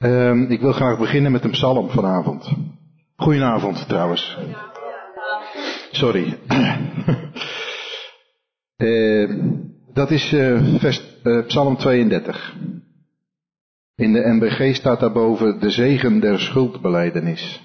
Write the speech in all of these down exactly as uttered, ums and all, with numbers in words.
Uh, ik wil graag beginnen met een psalm vanavond. Goedenavond trouwens. Sorry. uh, dat is uh, vers, uh, psalm tweeëndertig. In de N B G staat daarboven de zegen der schuldbelijdenis.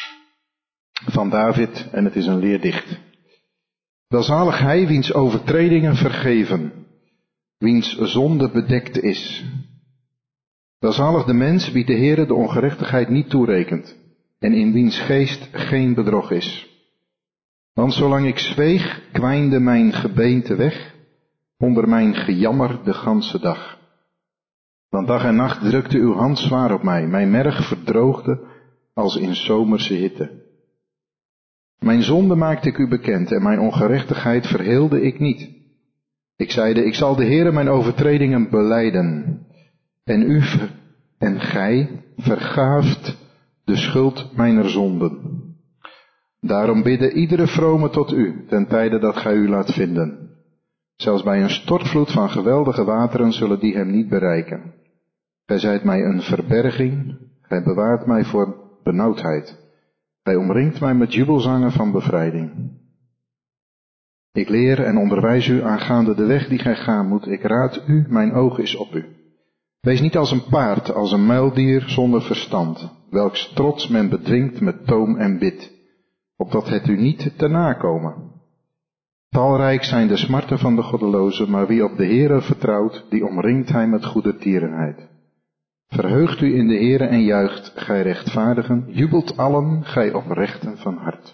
Van David en het is een leerdicht. Welzalig hij wiens overtredingen vergeven, wiens zonde bedekt is. Welzalig de mens wie de Heere de ongerechtigheid niet toerekent en in wiens geest geen bedrog is. Want zolang ik zweeg, kwijnde mijn gebeente weg onder mijn gejammer de ganse dag. Want dag en nacht drukte uw hand zwaar op mij, mijn merg verdroogde als in zomerse hitte. Mijn zonde maakte ik u bekend en mijn ongerechtigheid verheelde ik niet. Ik zeide, ik zal de Heere mijn overtredingen belijden. En u en gij vergaaft de schuld mijner zonden. Daarom bidden iedere vrome tot u, ten tijde dat gij u laat vinden. Zelfs bij een stortvloed van geweldige wateren zullen die hem niet bereiken. Gij zijt mij een verberging, gij bewaart mij voor benauwdheid. Gij omringt mij met jubelzangen van bevrijding. Ik leer en onderwijs u aangaande de weg die gij gaan moet. Ik raad u, mijn oog is op u. Wees niet als een paard, als een muildier zonder verstand, welks trots men bedwingt met toom en bit, opdat het u niet te nakomen. Talrijk zijn de smarten van de goddeloze, maar wie op de Heere vertrouwt, die omringt hij met goedertierenheid. Verheugt u in de Heere en juicht, gij rechtvaardigen, jubelt allen, gij oprechten van hart.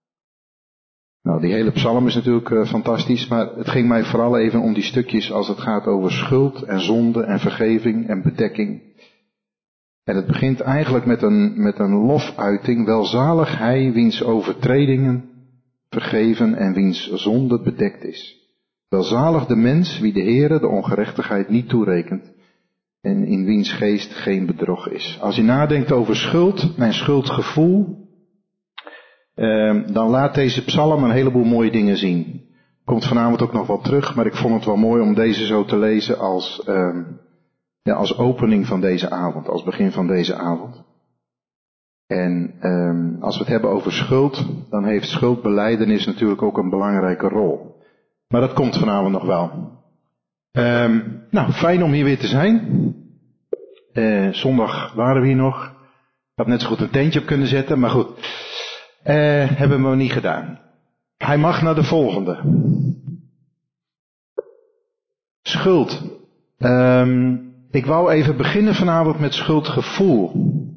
Nou, die hele psalm is natuurlijk uh, fantastisch, maar het ging mij vooral even om die stukjes als het gaat over schuld en zonde en vergeving en bedekking. En het begint eigenlijk met een, met een lofuiting, welzalig hij wiens overtredingen vergeven en wiens zonde bedekt is. Welzalig de mens wie de Heere de ongerechtigheid niet toerekent en in wiens geest geen bedrog is. Als je nadenkt over schuld en schuldgevoel, Uh, dan laat deze psalm een heleboel mooie dingen zien. Komt vanavond ook nog wel terug, maar ik vond het wel mooi om deze zo te lezen als, uh, ja, als opening van deze avond, als begin van deze avond. En uh, als we het hebben over schuld, dan heeft schuldbelijdenis natuurlijk ook een belangrijke rol. Maar dat komt vanavond nog wel. Uh, nou, fijn om hier weer te zijn. Uh, zondag waren we hier nog. Ik had net zo goed een tentje op kunnen zetten, maar goed. Uh, hebben we niet gedaan. Hij mag naar de volgende. Schuld. Um, ik wou even beginnen vanavond met schuldgevoel.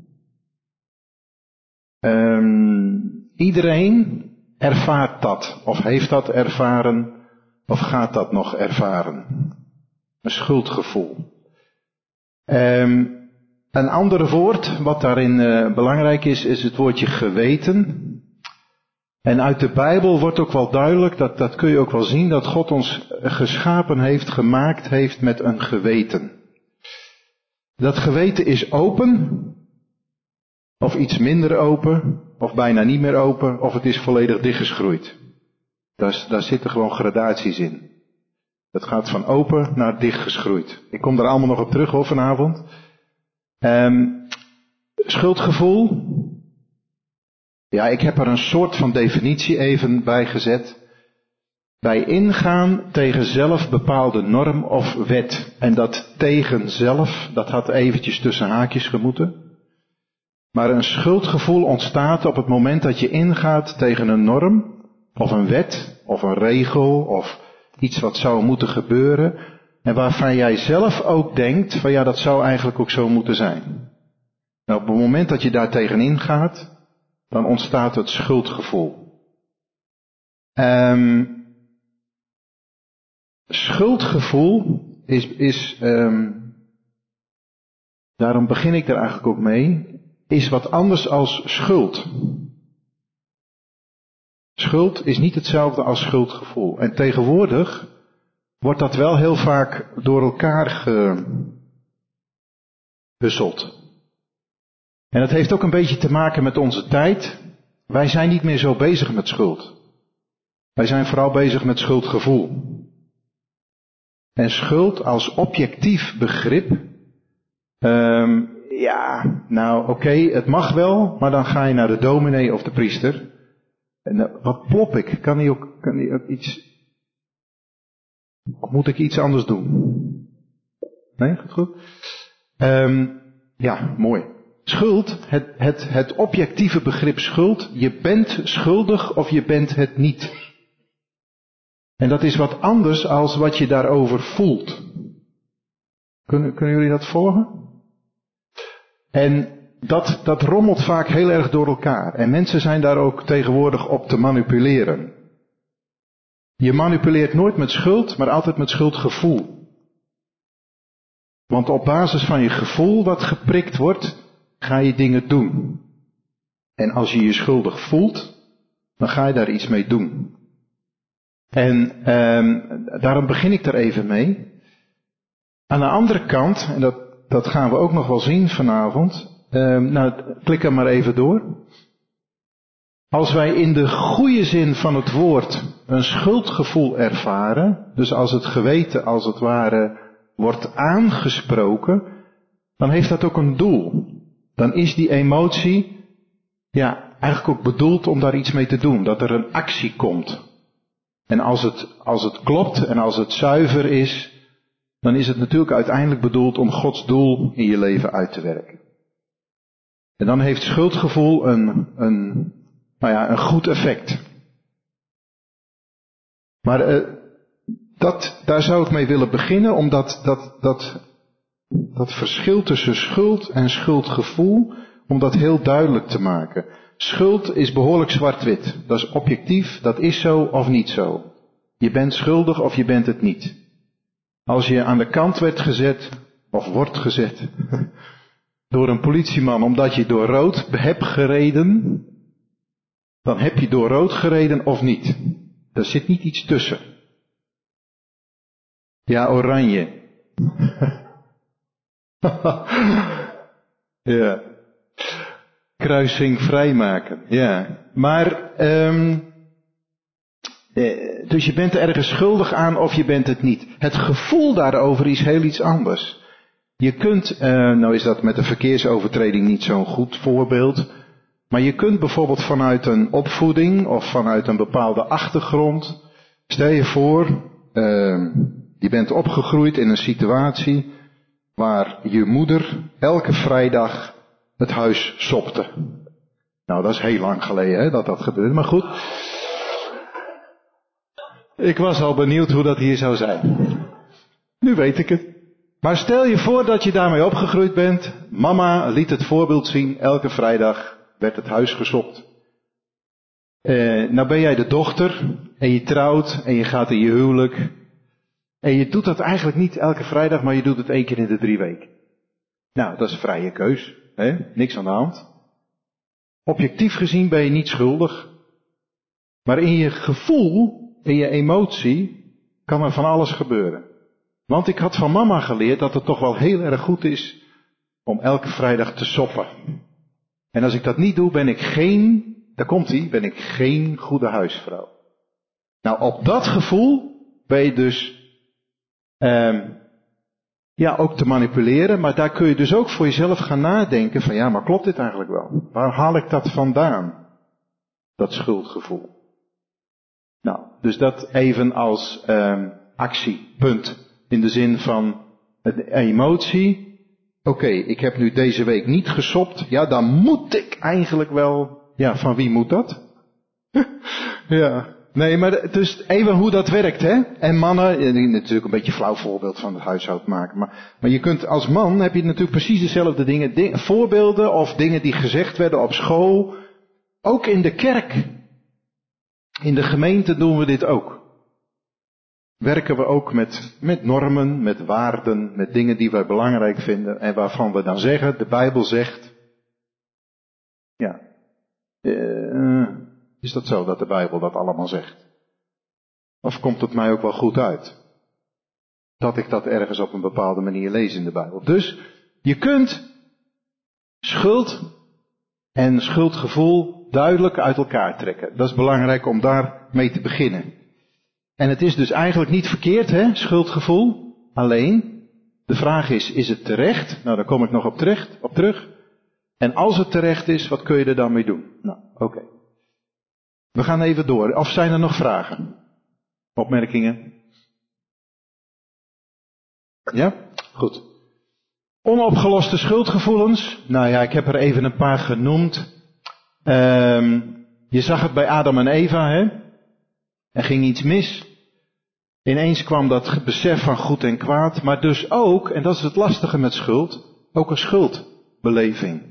Um, iedereen ervaart dat, of heeft dat ervaren, of gaat dat nog ervaren. Een schuldgevoel. Um, een ander woord wat daarin uh, belangrijk is, is het woordje geweten. En uit de Bijbel wordt ook wel duidelijk, dat, dat kun je ook wel zien, dat God ons geschapen heeft, gemaakt heeft met een geweten. Dat geweten is open, of iets minder open, of bijna niet meer open, of het is volledig dichtgeschroeid. Daar, daar zitten gewoon gradaties in. Het gaat van open naar dichtgeschroeid. Ik kom daar allemaal nog op terug hoor vanavond. Um, schuldgevoel. Ja, ik heb er een soort van definitie even bij gezet. Bij ingaan tegen zelf bepaalde norm of wet. En dat tegen zelf, dat had eventjes tussen haakjes gemoeten. Maar een schuldgevoel ontstaat op het moment dat je ingaat tegen een norm, of een wet, of een regel, of iets wat zou moeten gebeuren. En waarvan jij zelf ook denkt, van ja, dat zou eigenlijk ook zo moeten zijn. Nou, op het moment dat je daar tegenin gaat, dan ontstaat het schuldgevoel. Um, schuldgevoel is, is um, daarom begin ik er eigenlijk ook mee, is wat anders als schuld. Schuld is niet hetzelfde als schuldgevoel. En tegenwoordig wordt dat wel heel vaak door elkaar gehusseld. En dat heeft ook een beetje te maken met onze tijd. Wij zijn niet meer zo bezig met schuld. Wij zijn vooral bezig met schuldgevoel. En schuld als objectief begrip um, ja, nou oké, okay, het mag wel, maar dan ga je naar de dominee of de priester. En uh, wat plop ik? Kan hij ook, kan hij ook iets... Of moet ik iets anders doen? Nee, goed goed. Um, ja, mooi. Schuld, het, het, het objectieve begrip schuld. Je bent schuldig of je bent het niet. En dat is wat anders als wat je daarover voelt. Kunnen, kunnen jullie dat volgen? En dat, dat rommelt vaak heel erg door elkaar. En mensen zijn daar ook tegenwoordig op te manipuleren. Je manipuleert nooit met schuld, maar altijd met schuldgevoel. Want op basis van je gevoel wat geprikt wordt, ga je dingen doen. En als je je schuldig voelt, dan ga je daar iets mee doen. En um, daarom begin ik er even mee. Aan de andere kant, en dat, dat gaan we ook nog wel zien vanavond. Um, nou, klik er maar even door. Als wij in de goede zin van het woord een schuldgevoel ervaren, dus als het geweten als het ware wordt aangesproken, dan heeft dat ook een doel. Dan is die emotie, ja, eigenlijk ook bedoeld om daar iets mee te doen, dat er een actie komt. En als het, als het klopt en als het zuiver is, dan is het natuurlijk uiteindelijk bedoeld om Gods doel in je leven uit te werken. En dan heeft schuldgevoel een, een, nou ja, een goed effect. Maar uh, dat, daar zou ik mee willen beginnen, omdat dat, dat, dat verschil tussen schuld en schuldgevoel, om dat heel duidelijk te maken. Schuld is behoorlijk zwart-wit. Dat is objectief, dat is zo of niet zo. Je bent schuldig of je bent het niet. Als je aan de kant werd gezet, of wordt gezet, door een politieman omdat je door rood hebt gereden, dan heb je door rood gereden of niet. Er zit niet iets tussen. Ja, oranje. Ja. Kruising vrijmaken, ja. Maar, um, eh, dus je bent er ergens schuldig aan of je bent het niet. Het gevoel daarover is heel iets anders. Je kunt, uh, nou is dat met een verkeersovertreding niet zo'n goed voorbeeld, maar je kunt bijvoorbeeld vanuit een opvoeding of vanuit een bepaalde achtergrond, stel je voor, uh, je bent opgegroeid in een situatie waar je moeder elke vrijdag het huis sopte. Nou, dat is heel lang geleden hè, dat dat gebeurde, maar goed. Ik was al benieuwd hoe dat hier zou zijn. Nu weet ik het. Maar stel je voor dat je daarmee opgegroeid bent. Mama liet het voorbeeld zien, elke vrijdag werd het huis gesopt. Eh, nou ben jij de dochter en je trouwt en je gaat in je huwelijk. En je doet dat eigenlijk niet elke vrijdag, maar je doet het één keer in de drie weken. Nou, dat is een vrije keus. Hè? Niks aan de hand. Objectief gezien ben je niet schuldig. Maar in je gevoel, in je emotie, kan er van alles gebeuren. Want ik had van mama geleerd dat het toch wel heel erg goed is om elke vrijdag te soppen. En als ik dat niet doe, ben ik geen, daar komt ie, ben ik geen goede huisvrouw. Nou, op dat gevoel ben je dus Um, ja, ook te manipuleren, maar daar kun je dus ook voor jezelf gaan nadenken van ja, maar klopt dit eigenlijk wel? Waar haal ik dat vandaan? Dat schuldgevoel. Nou, dus dat even als um, actiepunt in de zin van de emotie. Oké, okay, ik heb nu deze week niet gesopt, ja, dan moet ik eigenlijk wel, ja, van wie moet dat? Ja. Nee, maar dus even hoe dat werkt, hè? En mannen, natuurlijk een beetje een flauw voorbeeld van het huishoud maken, maar, maar je kunt als man, heb je natuurlijk precies dezelfde dingen, ding, voorbeelden of dingen die gezegd werden op school, ook in de kerk. In de gemeente doen we dit ook. Werken we ook met, met normen, met waarden, met dingen die wij belangrijk vinden en waarvan we dan zeggen, de Bijbel zegt, ja, uh, is dat zo dat de Bijbel dat allemaal zegt? Of komt het mij ook wel goed uit? Dat ik dat ergens op een bepaalde manier lees in de Bijbel. Dus je kunt schuld en schuldgevoel duidelijk uit elkaar trekken. Dat is belangrijk om daar mee te beginnen. En het is dus eigenlijk niet verkeerd, hè, schuldgevoel. Alleen, De vraag is, is het terecht? Nou, daar kom ik nog op, terecht, op terug. En als het terecht is, wat kun je er dan mee doen? Nou, oké. Okay. We gaan even door. Of zijn er nog vragen? Opmerkingen? Ja? Goed. Onopgeloste schuldgevoelens. Nou ja, ik heb er even een paar genoemd. Um, je zag het bij Adam en Eva, hè? Er ging iets mis. Ineens kwam dat besef van goed en kwaad, maar dus ook, en dat is het lastige met schuld, ook een schuldbeleving.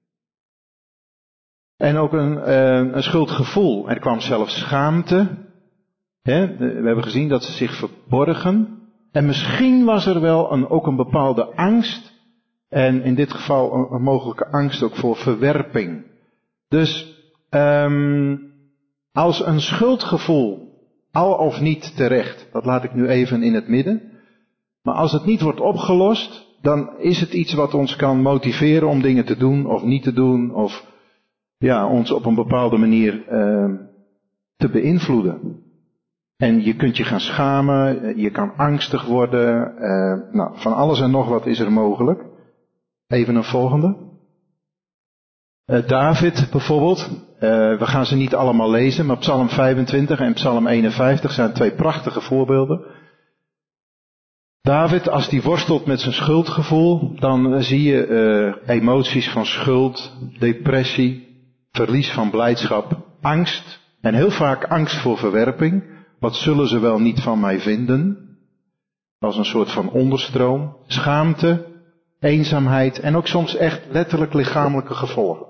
En ook een, uh, een schuldgevoel. Er kwam zelfs schaamte. Hè? We hebben gezien dat ze zich verborgen. En misschien was er wel een, ook een bepaalde angst. En in dit geval een, een mogelijke angst ook voor verwerping. Dus um, als een schuldgevoel, al of niet terecht, dat laat ik nu even in het midden. Maar als het niet wordt opgelost, dan is het iets wat ons kan motiveren om dingen te doen of niet te doen. Of ja, ons op een bepaalde manier uh, te beïnvloeden. En je kunt je gaan schamen, je kan angstig worden. Uh, nou, van alles en nog wat is er mogelijk. Even een volgende. Uh, David bijvoorbeeld. Uh, we gaan ze niet allemaal lezen, maar Psalm vijfentwintig en Psalm eenenvijftig zijn twee prachtige voorbeelden. David, als die worstelt met zijn schuldgevoel, dan zie je uh, emoties van schuld, depressie, verlies van blijdschap, angst. En heel vaak angst voor verwerping. Wat zullen ze wel niet van mij vinden? Als een soort van onderstroom. Schaamte, eenzaamheid en ook soms echt letterlijk lichamelijke gevolgen.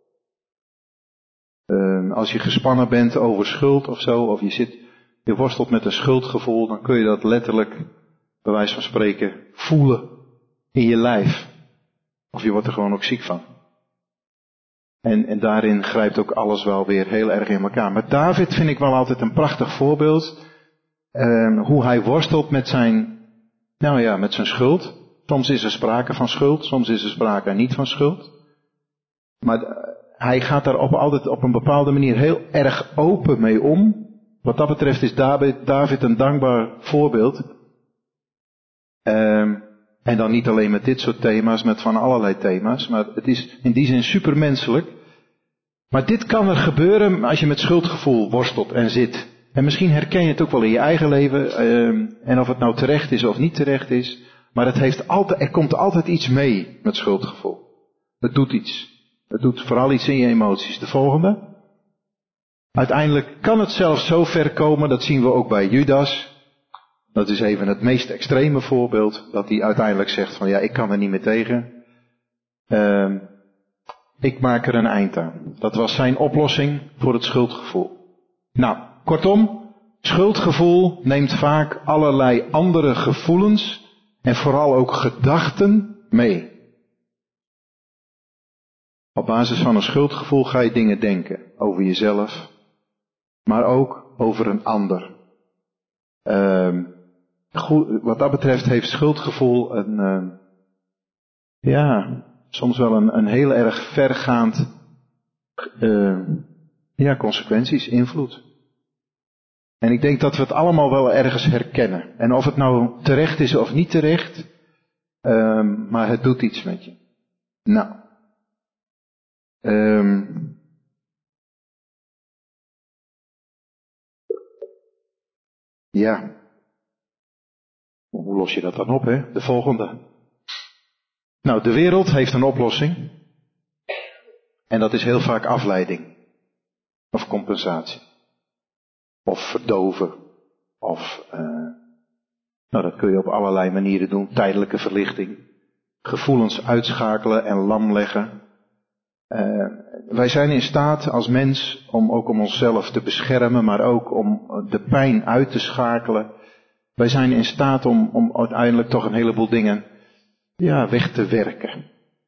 Uh, als je gespannen bent over schuld of zo, of je zit, je worstelt met een schuldgevoel, dan kun je dat letterlijk, bij wijze van spreken, voelen in je lijf. Of je wordt er gewoon ook ziek van. En, en daarin grijpt ook alles wel weer heel erg in elkaar. Maar David vind ik wel altijd een prachtig voorbeeld. Uh, hoe hij worstelt met zijn, nou ja, met zijn schuld. Soms is er sprake van schuld, soms is er sprake niet van schuld. Maar uh, hij gaat daar op, altijd op een bepaalde manier heel erg open mee om. Wat dat betreft is David, David een dankbaar voorbeeld. Uh, En dan niet alleen met dit soort thema's, met van allerlei thema's. Maar het is in die zin supermenselijk. Maar dit kan er gebeuren als je met schuldgevoel worstelt en zit. En misschien herken je het ook wel in je eigen leven. Uh, en of het nou terecht is of niet terecht is. Maar het heeft altijd, er komt altijd iets mee met schuldgevoel. Het doet iets. Het doet vooral iets in je emoties. De volgende. Uiteindelijk kan het zelfs zo ver komen, dat zien we ook bij Judas. Dat is even het meest extreme voorbeeld, dat hij uiteindelijk zegt van ja, ik kan er niet meer tegen. Uh, ik maak er een eind aan. Dat was zijn oplossing voor het schuldgevoel. Nou, kortom, schuldgevoel neemt vaak allerlei andere gevoelens en vooral ook gedachten mee. Op basis van een schuldgevoel ga je dingen denken over jezelf, maar ook over een ander. Uh, Goed, wat dat betreft heeft schuldgevoel een, uh, ja, soms wel een, een heel erg vergaand, uh, ja, consequenties, invloed. En ik denk dat we het allemaal wel ergens herkennen. En of het nou terecht is of niet terecht, uh, maar het doet iets met je. Nou, um, ja. Hoe los je dat dan op, hè? De volgende. Nou, de wereld heeft een oplossing. En dat is heel vaak afleiding. Of compensatie. Of verdoven. Of, uh, nou dat kun je op allerlei manieren doen. Tijdelijke verlichting. Gevoelens uitschakelen en lam leggen. Uh, wij zijn in staat als mens om ook om onszelf te beschermen, maar ook om de pijn uit te schakelen. Wij zijn in staat om, om uiteindelijk toch een heleboel dingen, ja, weg te werken.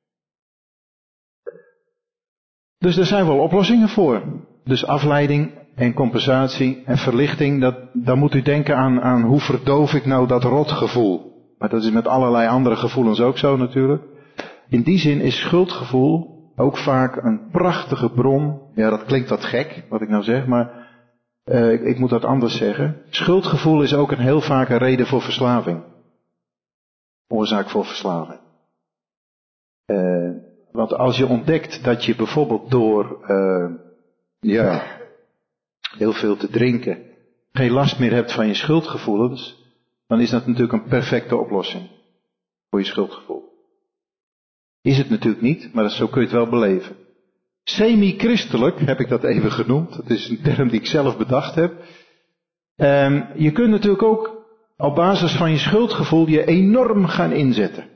Dus er zijn wel oplossingen voor. Dus afleiding en compensatie en verlichting, dat, dan moet u denken aan, aan hoe verdoof ik nou dat rotgevoel. Maar dat is met allerlei andere gevoelens ook zo natuurlijk. In die zin is schuldgevoel ook vaak een prachtige bron. Ja, dat klinkt wat gek, wat ik nou zeg, maar uh, ik, ik moet dat anders zeggen. Schuldgevoel is ook een heel vaak een reden voor verslaving. oorzaak voor verslaving. Uh, want als je ontdekt dat je bijvoorbeeld door uh, ja, heel veel te drinken geen last meer hebt van je schuldgevoelens, dan is dat natuurlijk een perfecte oplossing voor je schuldgevoel. Is het natuurlijk niet, maar zo kun je het wel beleven. Semi-christelijk heb ik dat even genoemd. Dat is een term die ik zelf bedacht heb. Um, je kunt natuurlijk ook op basis van je schuldgevoel je enorm gaan inzetten.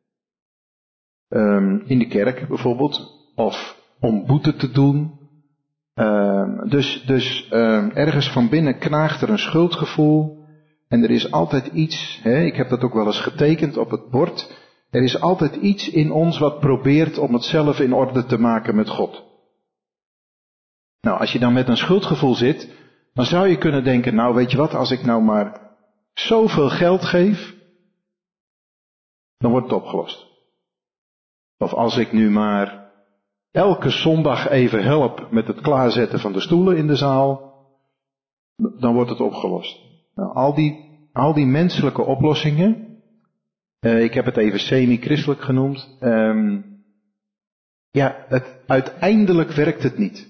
Um, in de kerk bijvoorbeeld. Of om boete te doen. Um, dus dus um, ergens van binnen knaagt er een schuldgevoel. En er is altijd iets, hè, ik heb dat ook wel eens getekend op het bord. Er is altijd iets in ons wat probeert om het zelf in orde te maken met God. Nou, als je dan met een schuldgevoel zit, dan zou je kunnen denken, nou weet je wat, als ik nou maar zoveel geld geef, dan wordt het opgelost. Of als ik nu maar elke zondag even help met het klaarzetten van de stoelen in de zaal, dan wordt het opgelost. Nou, al die, al die menselijke oplossingen, uh, ik heb het even semi-christelijk genoemd, um, ja, het, uiteindelijk werkt het niet.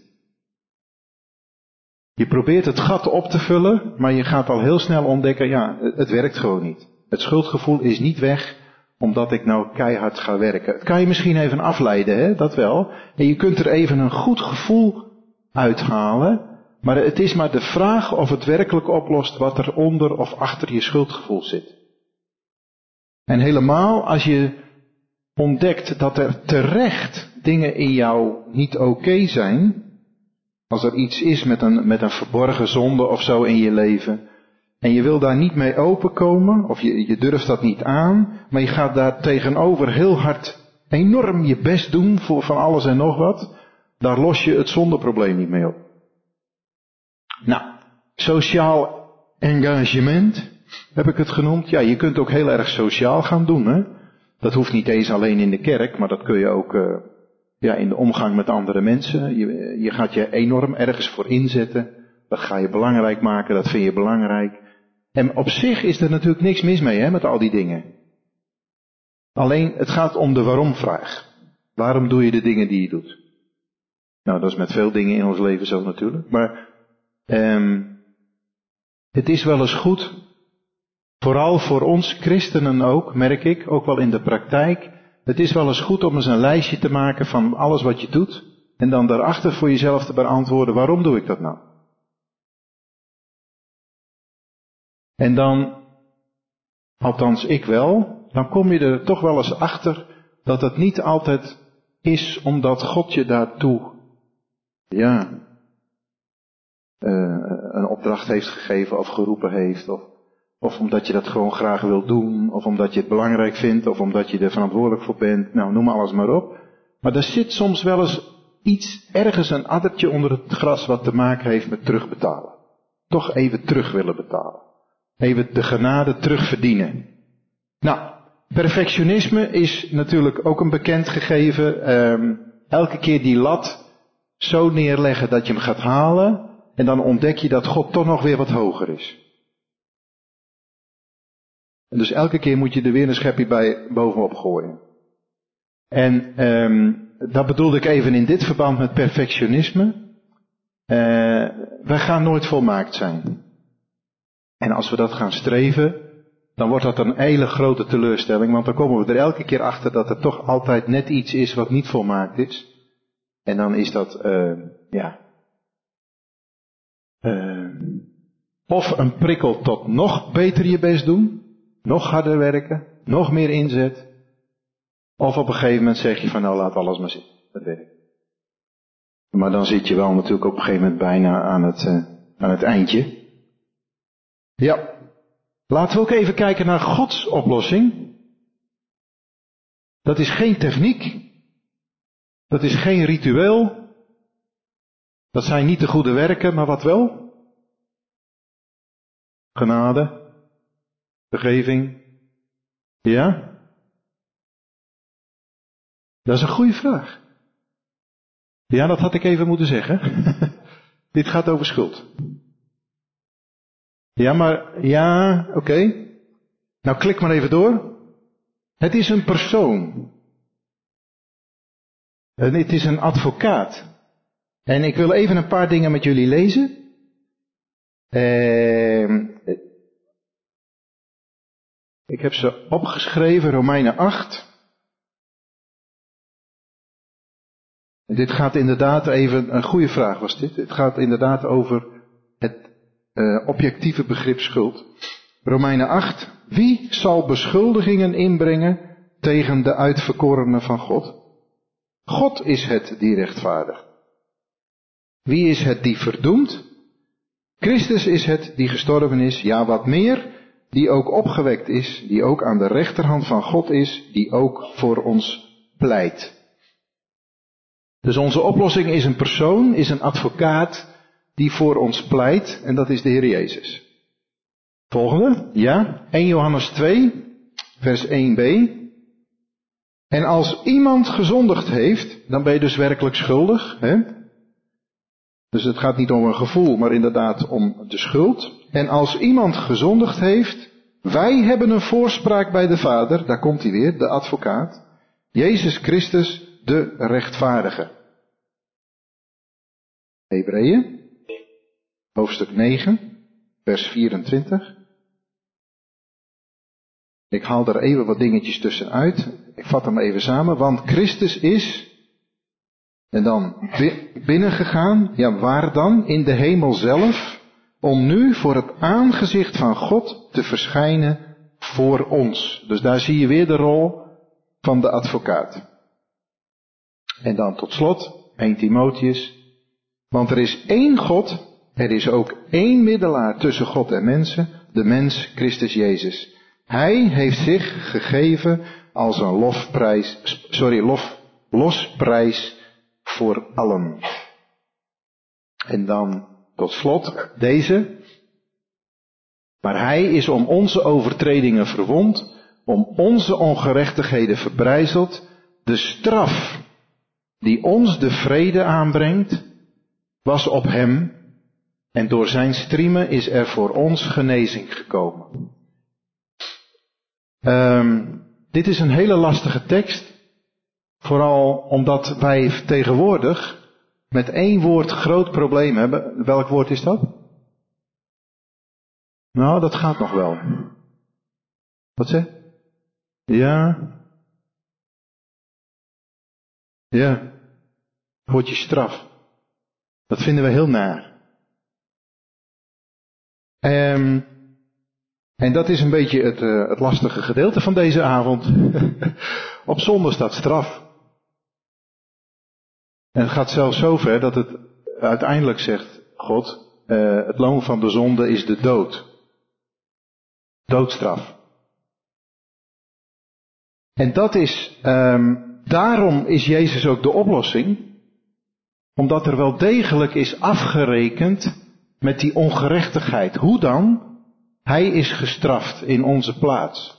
Je probeert het gat op te vullen, maar je gaat al heel snel ontdekken, ja, het werkt gewoon niet. Het schuldgevoel is niet weg, omdat ik nou keihard ga werken. Het kan je misschien even afleiden, hè, dat wel. En je kunt er even een goed gevoel uithalen, maar het is maar de vraag of het werkelijk oplost wat er onder of achter je schuldgevoel zit. En helemaal als je ontdekt dat er terecht dingen in jou niet oké zijn, als er iets is met een, met een verborgen zonde of zo in je leven, en je wil daar niet mee openkomen, of je, je durft dat niet aan, maar je gaat daar tegenover heel hard enorm je best doen voor van alles en nog wat, daar los je het zondeprobleem niet mee op. Nou, sociaal engagement heb ik het genoemd. Ja, je kunt ook heel erg sociaal gaan doen, hè. Dat hoeft niet eens alleen in de kerk, maar dat kun je ook uh, ja, in de omgang met andere mensen. Je, je gaat je enorm ergens voor inzetten. Dat ga je belangrijk maken, dat vind je belangrijk. En op zich is er natuurlijk niks mis mee, hè, met al die dingen. Alleen, het gaat om de waarom-vraag. Waarom doe je de dingen die je doet? Nou, dat is met veel dingen in ons leven zo natuurlijk. Maar um, het is wel eens goed, vooral voor ons christenen ook, merk ik, ook wel in de praktijk. Het is wel eens goed om eens een lijstje te maken van alles wat je doet. En dan daarachter voor jezelf te beantwoorden, waarom doe ik dat nou? En dan, althans ik wel, dan kom je er toch wel eens achter dat het niet altijd is omdat God je daartoe, ja, uh, een opdracht heeft gegeven of geroepen heeft. Of, of omdat je dat gewoon graag wil doen. Of omdat je het belangrijk vindt. Of omdat je er verantwoordelijk voor bent. Nou, noem alles maar op. Maar er zit soms wel eens iets, ergens een addertje onder het gras wat te maken heeft met terugbetalen. Toch even terug willen betalen. Even de genade terugverdienen. Nou, perfectionisme is natuurlijk ook een bekend gegeven. Um, elke keer die lat zo neerleggen dat je hem gaat halen. En dan ontdek je dat God toch nog weer wat hoger is. En dus elke keer moet je er weer een schepje bij bovenop gooien. En um, dat bedoelde ik even in dit verband met perfectionisme. Uh, wij gaan nooit volmaakt zijn. En als we dat gaan streven, dan wordt dat een hele grote teleurstelling. Want dan komen we er elke keer achter dat er toch altijd net iets is wat niet volmaakt is. En dan is dat, uh, ja... Uh, of een prikkel tot nog beter je best doen. Nog harder werken. Nog meer inzet. Of op een gegeven moment zeg je van nou laat alles maar zitten. Dat werkt. Maar dan zit je wel natuurlijk op een gegeven moment bijna aan het, uh, aan het eindje. Ja. Laten we ook even kijken naar Gods oplossing. Dat is geen techniek. Dat is geen ritueel. Dat zijn niet de goede werken, maar wat wel? Genade. Vergeving. Ja? Dat is een goede vraag. Ja, dat had ik even moeten zeggen. Dit gaat over schuld. Ja, maar, ja, oké. Okay. Nou, klik maar even door. Het is een persoon. En het is een advocaat. En ik wil even een paar dingen met jullie lezen. Uh, ik heb ze opgeschreven, Romeinen acht. En dit gaat inderdaad even, een goede vraag was dit. Het gaat inderdaad over het uh, objectieve begrip schuld. Romeinen acht. Wie zal beschuldigingen inbrengen tegen de uitverkorenen van God? God is het die rechtvaardigt. Wie is het die verdoemt? Christus is het die gestorven is, ja wat meer, die ook opgewekt is, die ook aan de rechterhand van God is, die ook voor ons pleit. Dus onze oplossing is een persoon, is een advocaat die voor ons pleit, en dat is de Heer Jezus. Volgende, ja, eerste Johannes twee, vers één b. En als iemand gezondigd heeft, dan ben je dus werkelijk schuldig, hè? Dus het gaat niet om een gevoel, maar inderdaad om de schuld. En als iemand gezondigd heeft, wij hebben een voorspraak bij de Vader, daar komt hij weer, de advocaat, Jezus Christus, de rechtvaardige. Hebreeën, hoofdstuk negen, vers vierentwintig. Ik haal er even wat dingetjes tussenuit. Ik vat hem even samen, want Christus is... En dan binnengegaan, ja waar dan? In de hemel zelf, om nu voor het aangezicht van God te verschijnen voor ons. Dus daar zie je weer de rol van de advocaat. En dan tot slot, eerste Timotheus. Want er is één God, er is ook één middelaar tussen God en mensen, de mens Christus Jezus. Hij heeft zich gegeven als een lofprijs, sorry, lof, losprijs voor allen. En dan tot slot deze. Maar hij is om onze overtredingen verwond, om onze ongerechtigheden verbrijzeld. De straf die ons de vrede aanbrengt, was op hem. En door zijn striemen is er voor ons genezing gekomen. Um, dit is een hele lastige tekst. Vooral omdat wij tegenwoordig met één woord groot probleem hebben. Welk woord is dat? Nou, dat gaat nog wel. Wat zeg? Ja. Ja. Woordje straf. Dat vinden we heel naar. Um, en dat is een beetje het, uh, het lastige gedeelte van deze avond. Op zondag staat straf. En het gaat zelfs zover dat het uiteindelijk zegt God, uh, het loon van de zonde is de dood. Doodstraf. En dat is, um, daarom is Jezus ook de oplossing. Omdat er wel degelijk is afgerekend met die ongerechtigheid. Hoe dan? Hij is gestraft in onze plaats.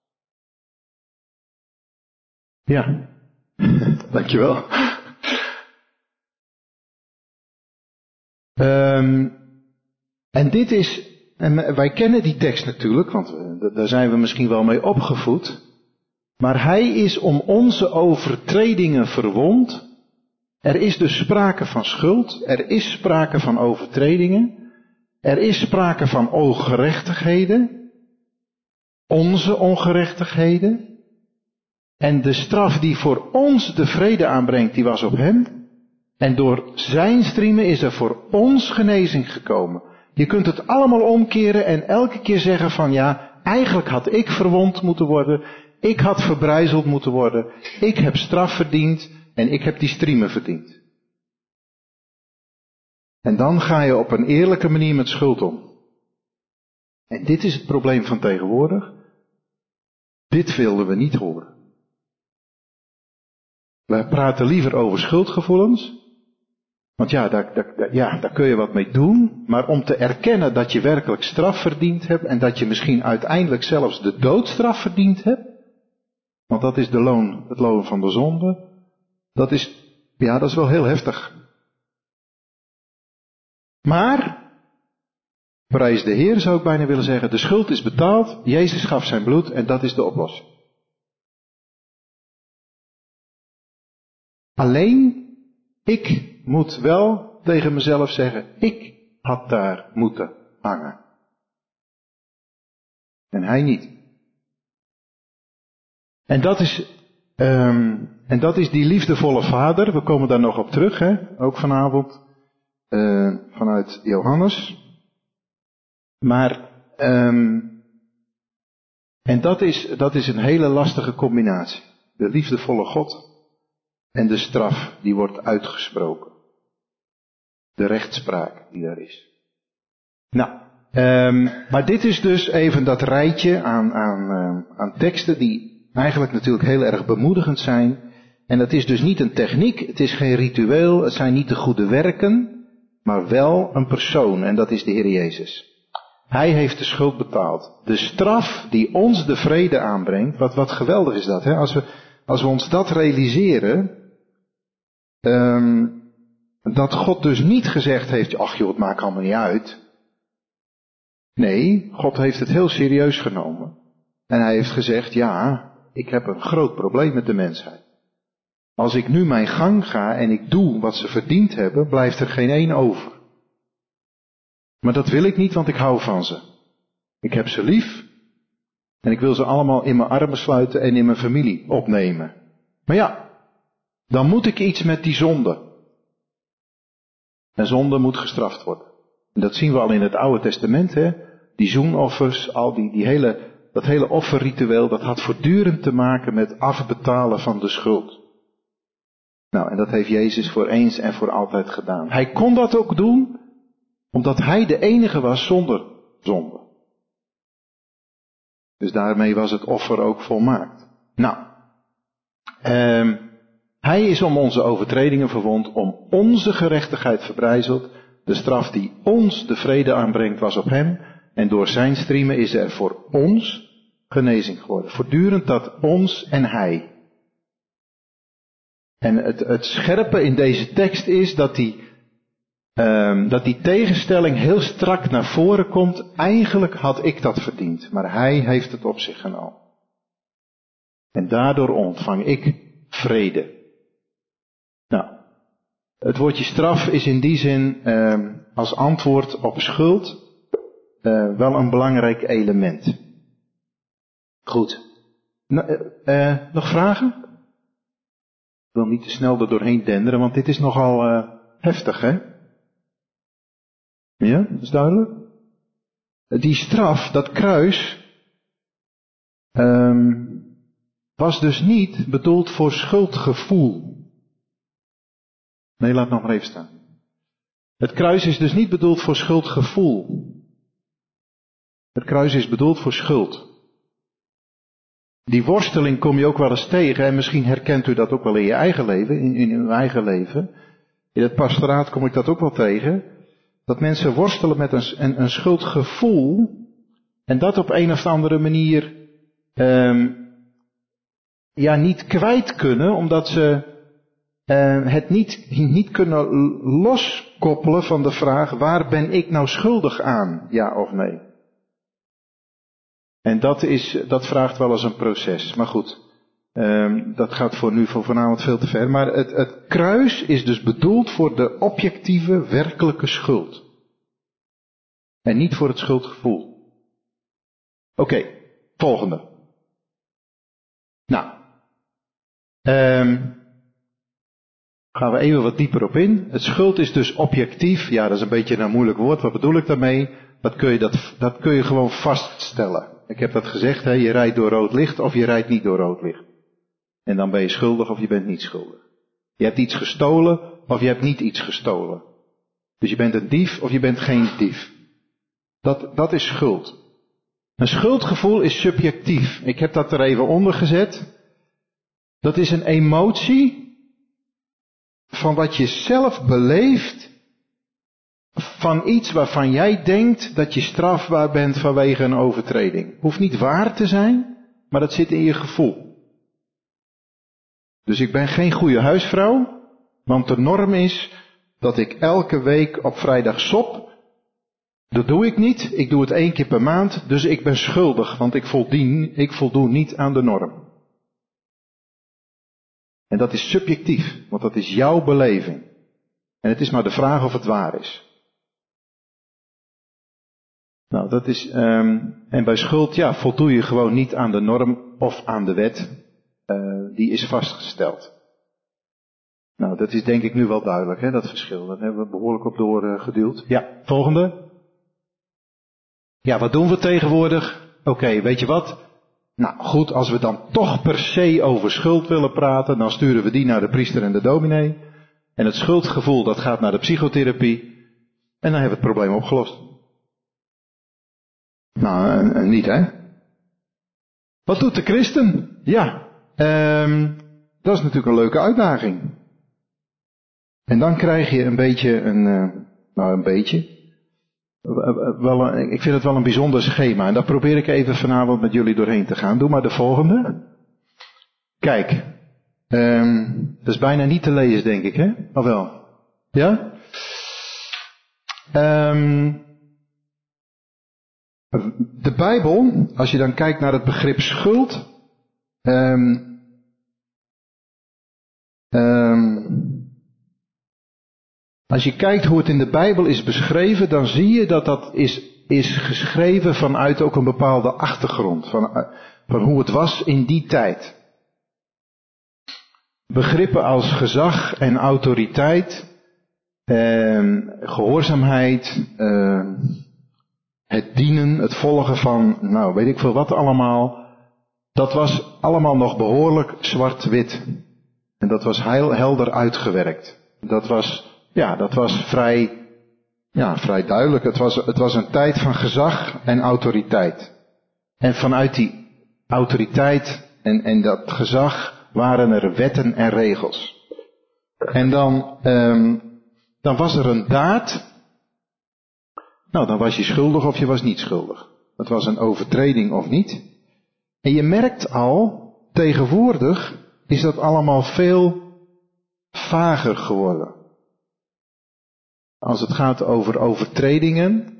Ja, dankjewel. Um, en dit is, en wij kennen die tekst natuurlijk, want we, daar zijn we misschien wel mee opgevoed. Maar hij is om onze overtredingen verwond. Er is dus sprake van schuld, er is sprake van overtredingen, er is sprake van ongerechtigheden, onze ongerechtigheden. En de straf die voor ons de vrede aanbrengt, die was op hem. En door zijn striemen is er voor ons genezing gekomen. Je kunt het allemaal omkeren en elke keer zeggen van ja, eigenlijk had ik verwond moeten worden, ik had verbrijzeld moeten worden, ik heb straf verdiend en ik heb die striemen verdiend. En dan ga je op een eerlijke manier met schuld om. En dit is het probleem van tegenwoordig. Dit wilden we niet horen. We praten liever over schuldgevoelens. Want ja daar, daar, ja, daar kun je wat mee doen. Maar om te erkennen dat je werkelijk straf verdiend hebt. En dat je misschien uiteindelijk zelfs de doodstraf verdiend hebt. Want dat is de loon, het loon van de zonde. Dat is, ja, dat is wel heel heftig. Maar, prijs de Heer zou ik bijna willen zeggen. De schuld is betaald. Jezus gaf zijn bloed en dat is de oplossing. Alleen, ik moet wel tegen mezelf zeggen, ik had daar moeten hangen. En hij niet. En dat is, um, en dat is die liefdevolle vader, we komen daar nog op terug, hè? Ook vanavond, uh, vanuit Johannes. Maar, um, en dat is, dat is een hele lastige combinatie. De liefdevolle God en de straf die wordt uitgesproken. De rechtspraak die daar is. Nou, um, maar dit is dus even dat rijtje aan, aan, uh, aan teksten die eigenlijk natuurlijk heel erg bemoedigend zijn. En dat is dus niet een techniek, het is geen ritueel, het zijn niet de goede werken, maar wel een persoon en dat is de Heer Jezus. Hij heeft de schuld betaald. De straf die ons de vrede aanbrengt, wat, wat geweldig is dat, hè? Als we, als we ons dat realiseren, um, dat God dus niet gezegd heeft, ach joh, het maakt allemaal niet uit. Nee, God heeft het heel serieus genomen. En hij heeft gezegd, ja, ik heb een groot probleem met de mensheid. Als ik nu mijn gang ga en ik doe wat ze verdiend hebben, blijft er geen één over. Maar dat wil ik niet, want ik hou van ze. Ik heb ze lief. En ik wil ze allemaal in mijn armen sluiten en in mijn familie opnemen. Maar ja, dan moet ik iets met die zonde. En zonde moet gestraft worden. En dat zien we al in het Oude Testament, hè. Die zoenoffers, al die, die hele, dat hele offerritueel, dat had voortdurend te maken met afbetalen van de schuld. Nou, en dat heeft Jezus voor eens en voor altijd gedaan. Hij kon dat ook doen, omdat hij de enige was zonder zonde. Dus daarmee was het offer ook volmaakt. Nou, eh, hij is om onze overtredingen verwond, om onze gerechtigheid verbrijzeld. De straf die ons de vrede aanbrengt was op hem. En door zijn striemen is er voor ons genezing geworden. Voortdurend dat ons en hij. En het, het scherpe in deze tekst is dat die, um, dat die tegenstelling heel strak naar voren komt. Eigenlijk had ik dat verdiend, maar hij heeft het op zich genomen. En daardoor ontvang ik vrede. Nou, het woordje straf is in die zin um, als antwoord op schuld uh, wel een belangrijk element. Goed. Nou, uh, uh, nog vragen? Ik wil niet te snel er doorheen denderen, want dit is nogal uh, heftig, hè? Ja, dat is duidelijk. Die straf, dat kruis, um, was dus niet bedoeld voor schuldgevoel. Nee, laat nog maar even staan. Het kruis is dus niet bedoeld voor schuldgevoel. Het kruis is bedoeld voor schuld. Die worsteling kom je ook wel eens tegen en misschien herkent u dat ook wel in je eigen leven, in, in uw eigen leven. In het pastoraat kom ik dat ook wel tegen. Dat mensen worstelen met een, een, een schuldgevoel en dat op een of andere manier um, ja, niet kwijt kunnen, omdat ze uh, het niet, niet kunnen loskoppelen van de vraag, waar ben ik nou schuldig aan, ja of nee? En dat is, dat vraagt wel eens een proces. Maar goed, um, dat gaat voor nu voor vanavond veel te ver. Maar het, het kruis is dus bedoeld voor de objectieve, werkelijke schuld. En niet voor het schuldgevoel. Oké, okay, volgende. Nou, um, gaan we even wat dieper op in. Het schuld is dus objectief. Ja, dat is een beetje een moeilijk woord. Wat bedoel ik daarmee? Dat kun je, dat, dat kun je gewoon vaststellen. Ik heb dat gezegd, hè, je rijdt door rood licht of je rijdt niet door rood licht. En dan ben je schuldig of je bent niet schuldig. Je hebt iets gestolen of je hebt niet iets gestolen. Dus je bent een dief of je bent geen dief. Dat, dat is schuld. Een schuldgevoel is subjectief. Ik heb dat er even onder gezet. Dat is een emotie van wat je zelf beleeft van iets waarvan jij denkt dat je strafbaar bent vanwege een overtreding. Hoeft niet waar te zijn, maar dat zit in je gevoel. Dus ik ben geen goede huisvrouw, want de norm is dat ik elke week op vrijdag sop. Dat doe ik niet, ik doe het één keer per maand, dus ik ben schuldig, want ik voldien, ik voldoen niet aan de norm. En dat is subjectief, want dat is jouw beleving. En het is maar de vraag of het waar is. Nou, dat is, um, en bij schuld, ja, voldoe je gewoon niet aan de norm of aan de wet. Uh, die is vastgesteld. Nou, dat is denk ik nu wel duidelijk, hè, dat verschil. Daar hebben we behoorlijk op doorgeduwd. Uh, ja, volgende. Ja, wat doen we tegenwoordig? Oké, okay, weet je wat? Nou goed, als we dan toch per se over schuld willen praten, dan sturen we die naar de priester en de dominee. En het schuldgevoel, dat gaat naar de psychotherapie. En dan hebben we het probleem opgelost. Nou, uh, niet hè? Wat doet de christen? Ja, um, dat is natuurlijk een leuke uitdaging. En dan krijg je een beetje een, uh, nou een beetje, wel een, ik vind het wel een bijzonder schema. En daar probeer ik even vanavond met jullie doorheen te gaan. Doe maar de volgende. Kijk, um, dat is bijna niet te lezen denk ik, hè? Of wel? Ja? Um, de Bijbel, als je dan kijkt naar het begrip schuld, um, um, als je kijkt hoe het in de Bijbel is beschreven, dan zie je dat dat is, is geschreven vanuit ook een bepaalde achtergrond, van, van hoe het was in die tijd. Begrippen als gezag en autoriteit, eh, gehoorzaamheid, eh, het dienen, het volgen van, nou weet ik veel wat allemaal, dat was allemaal nog behoorlijk zwart-wit. En dat was heel helder uitgewerkt. Dat was, ja, dat was vrij, ja, vrij duidelijk. Het was, het was een tijd van gezag en autoriteit. En vanuit die autoriteit en, en dat gezag waren er wetten en regels. En dan, um, dan was er een daad. Nou, dan was je schuldig of je was niet schuldig. Dat was een overtreding of niet. En je merkt al, tegenwoordig is dat allemaal veel vager geworden. Als het gaat over overtredingen,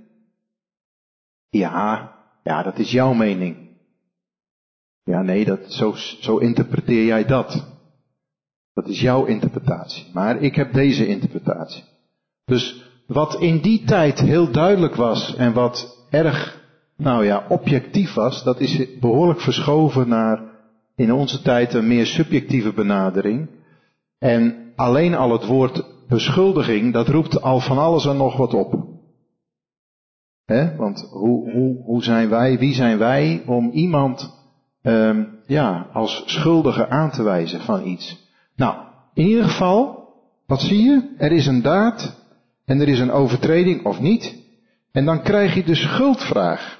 ja, ja, dat is jouw mening. Ja, nee, dat, zo, zo interpreteer jij dat. Dat is jouw interpretatie. Maar ik heb deze interpretatie. Dus wat in die tijd heel duidelijk was en wat erg, nou ja, objectief was, dat is behoorlijk verschoven naar in onze tijd een meer subjectieve benadering. En alleen al het woord beschuldiging, dat roept al van alles en nog wat op. Hè? Want hoe, hoe, hoe zijn wij, wie zijn wij om iemand um, ja, als schuldige aan te wijzen van iets? Nou, in ieder geval, wat zie je? Er is een daad en er is een overtreding of niet. En dan krijg je de schuldvraag.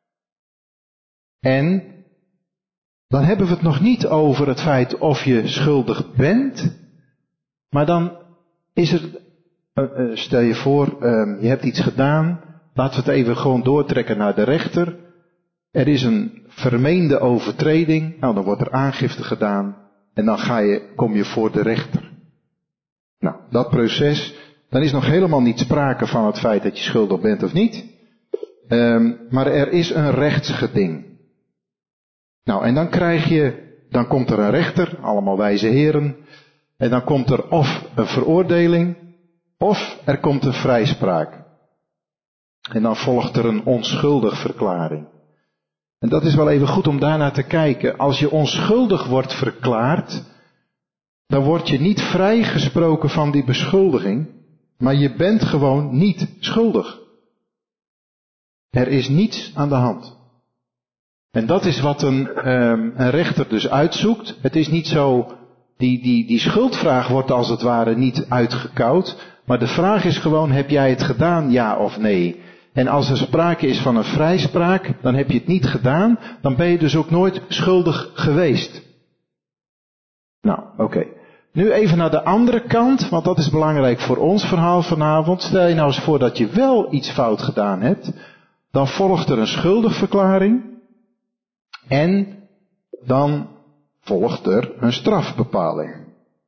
En dan hebben we het nog niet over het feit of je schuldig bent. Maar dan is er, uh, uh, stel je voor, uh, je hebt iets gedaan. Laten we het even gewoon doortrekken naar de rechter. Er is een vermeende overtreding. Nou, dan wordt er aangifte gedaan. En dan ga je, kom je voor de rechter. Nou, dat proces, dan is nog helemaal niet sprake van het feit dat je schuldig bent of niet. Um, maar er is een rechtsgeding. Nou, en dan krijg je, dan komt er een rechter, allemaal wijze heren. En dan komt er of een veroordeling, of er komt een vrijspraak. En dan volgt er een onschuldig verklaring. En dat is wel even goed om daarnaar te kijken. Als je onschuldig wordt verklaard, dan word je niet vrijgesproken van die beschuldiging, maar je bent gewoon niet schuldig. Er is niets aan de hand. En dat is wat een, um, een rechter dus uitzoekt. Het is niet zo, die, die, die schuldvraag wordt als het ware niet uitgekoud, maar de vraag is gewoon, heb jij het gedaan, ja of nee? En als er sprake is van een vrijspraak, dan heb je het niet gedaan, dan ben je dus ook nooit schuldig geweest. Nou, oké. Okay. Nu even naar de andere kant, want dat is belangrijk voor ons verhaal vanavond. Stel je nou eens voor dat je wel iets fout gedaan hebt, dan volgt er een schuldigverklaring en dan volgt er een strafbepaling.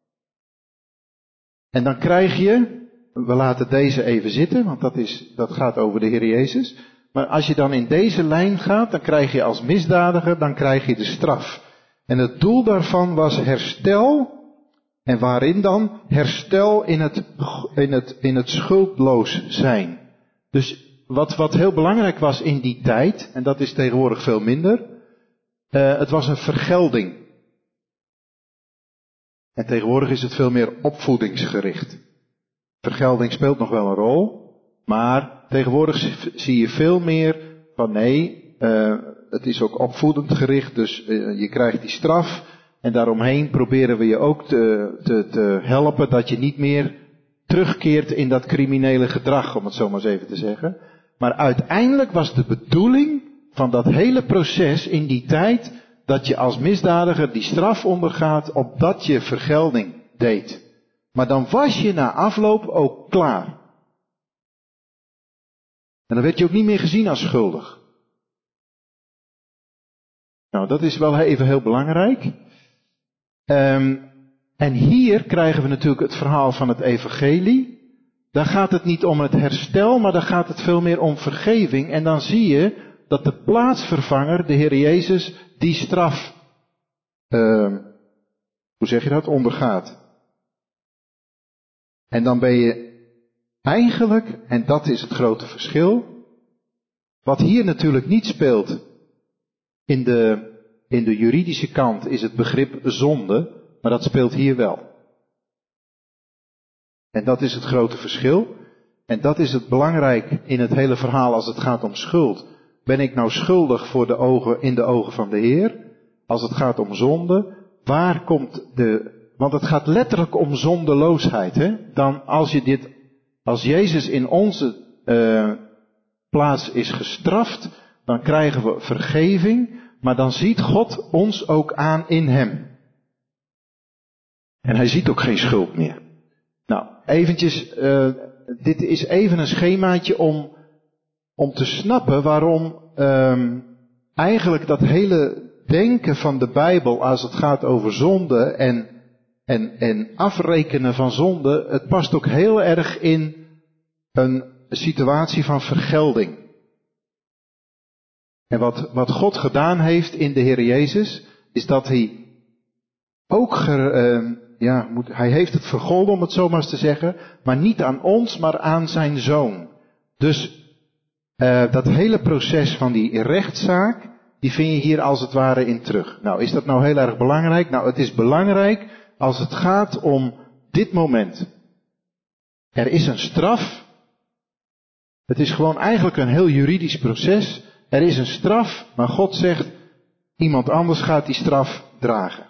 En dan krijg je, we laten deze even zitten, want dat, is, dat gaat over de Heer Jezus. Maar als je dan in deze lijn gaat, dan krijg je als misdadiger, dan krijg je de straf. En het doel daarvan was herstel En waarin dan? Herstel in het, in het, in het schuldloos zijn. Dus wat, wat heel belangrijk was in die tijd, en dat is tegenwoordig veel minder, uh, het was een vergelding. En tegenwoordig is het veel meer opvoedingsgericht. Vergelding speelt nog wel een rol, maar tegenwoordig zie je veel meer van nee, uh, het is ook opvoedend gericht, dus uh, je krijgt die straf en daaromheen proberen we je ook te, te, te helpen dat je niet meer terugkeert in dat criminele gedrag, om het zo maar eens even te zeggen. Maar uiteindelijk was de bedoeling van dat hele proces in die tijd dat je als misdadiger die straf ondergaat opdat je vergelding deed. Maar dan was je na afloop ook klaar. En dan werd je ook niet meer gezien als schuldig. Nou, dat is wel even heel belangrijk. Um, en hier krijgen we natuurlijk het verhaal van het evangelie. Daar gaat het niet om het herstel, maar daar gaat het veel meer om vergeving. En dan zie je dat de plaatsvervanger, de Heer Jezus, die straf, uh, hoe zeg je dat, ondergaat. En dan ben je eigenlijk, en dat is het grote verschil, wat hier natuurlijk niet speelt in de, in de juridische kant is het begrip zonde, maar dat speelt hier wel. En dat is het grote verschil. En dat is het belangrijk in het hele verhaal als het gaat om schuld. Ben ik nou schuldig voor de ogen, in de ogen van de Heer? Als het gaat om zonde, waar komt de... Want het gaat letterlijk om zondeloosheid. Hè? Dan als je dit, als Jezus in onze uh, plaats is gestraft, dan krijgen we vergeving, maar dan ziet God ons ook aan in hem. En hij ziet ook geen schuld meer. Nou, eventjes, uh, dit is even een schemaatje om, om te snappen waarom um, eigenlijk dat hele denken van de Bijbel als het gaat over zonde en, en, en afrekenen van zonde, het past ook heel erg in een situatie van vergelding. En wat, wat God gedaan heeft in de Heer Jezus, is dat hij ook, ger, uh, ja, moet, hij heeft het vergolden om het zo maar eens te zeggen, maar niet aan ons, maar aan zijn Zoon. Dus uh, dat hele proces van die rechtszaak, die vind je hier als het ware in terug. Nou, is dat nou heel erg belangrijk? Nou, het is belangrijk als het gaat om dit moment. Er is een straf. Het is gewoon eigenlijk een heel juridisch proces. Er is een straf, maar God zegt, iemand anders gaat die straf dragen.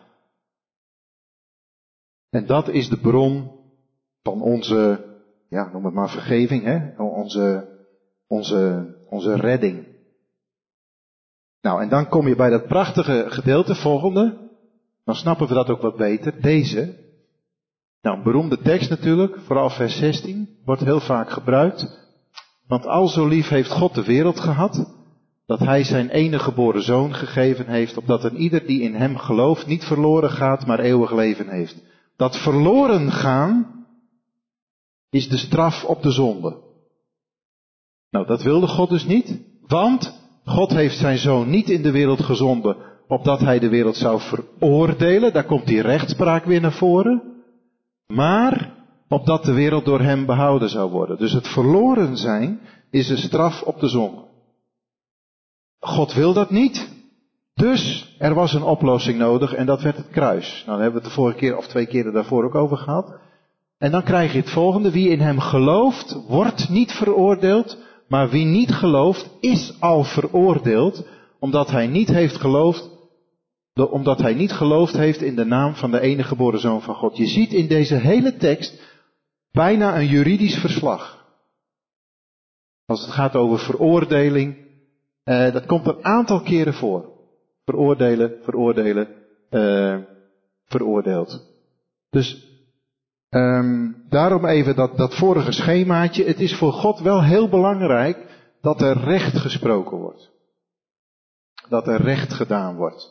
En dat is de bron van onze, ja, noem het maar vergeving, hè? Onze, onze, onze redding. Nou, en dan kom je bij dat prachtige gedeelte, volgende. Dan snappen we dat ook wat beter. Deze. Nou, een beroemde tekst natuurlijk, vooral vers zestien, wordt heel vaak gebruikt. Want al zo lief heeft God de wereld gehad, dat hij zijn enige geboren zoon gegeven heeft, opdat een ieder die in hem gelooft niet verloren gaat, maar eeuwig leven heeft. Dat verloren gaan is de straf op de zonde. Nou, dat wilde God dus niet, want God heeft zijn zoon niet in de wereld gezonden, opdat hij de wereld zou veroordelen. Daar komt die rechtspraak weer naar voren. Maar opdat de wereld door hem behouden zou worden. Dus het verloren zijn is de straf op de zonde. God wil dat niet. Dus er was een oplossing nodig en dat werd het kruis. Nou, daar hebben we het de vorige keer of twee keren daarvoor ook over gehad. En dan krijg je het volgende. Wie in hem gelooft, wordt niet veroordeeld. Maar wie niet gelooft, is al veroordeeld. Omdat hij niet heeft geloofd. Omdat hij niet geloofd heeft in de naam van de enige geboren zoon van God. Je ziet in deze hele tekst bijna een juridisch verslag. Als het gaat over veroordeling. Uh, dat komt een aantal keren voor. Veroordelen, veroordelen, uh, veroordeeld. Dus um, daarom even dat, dat vorige schemaatje. Het is voor God wel heel belangrijk dat er recht gesproken wordt. Dat er recht gedaan wordt.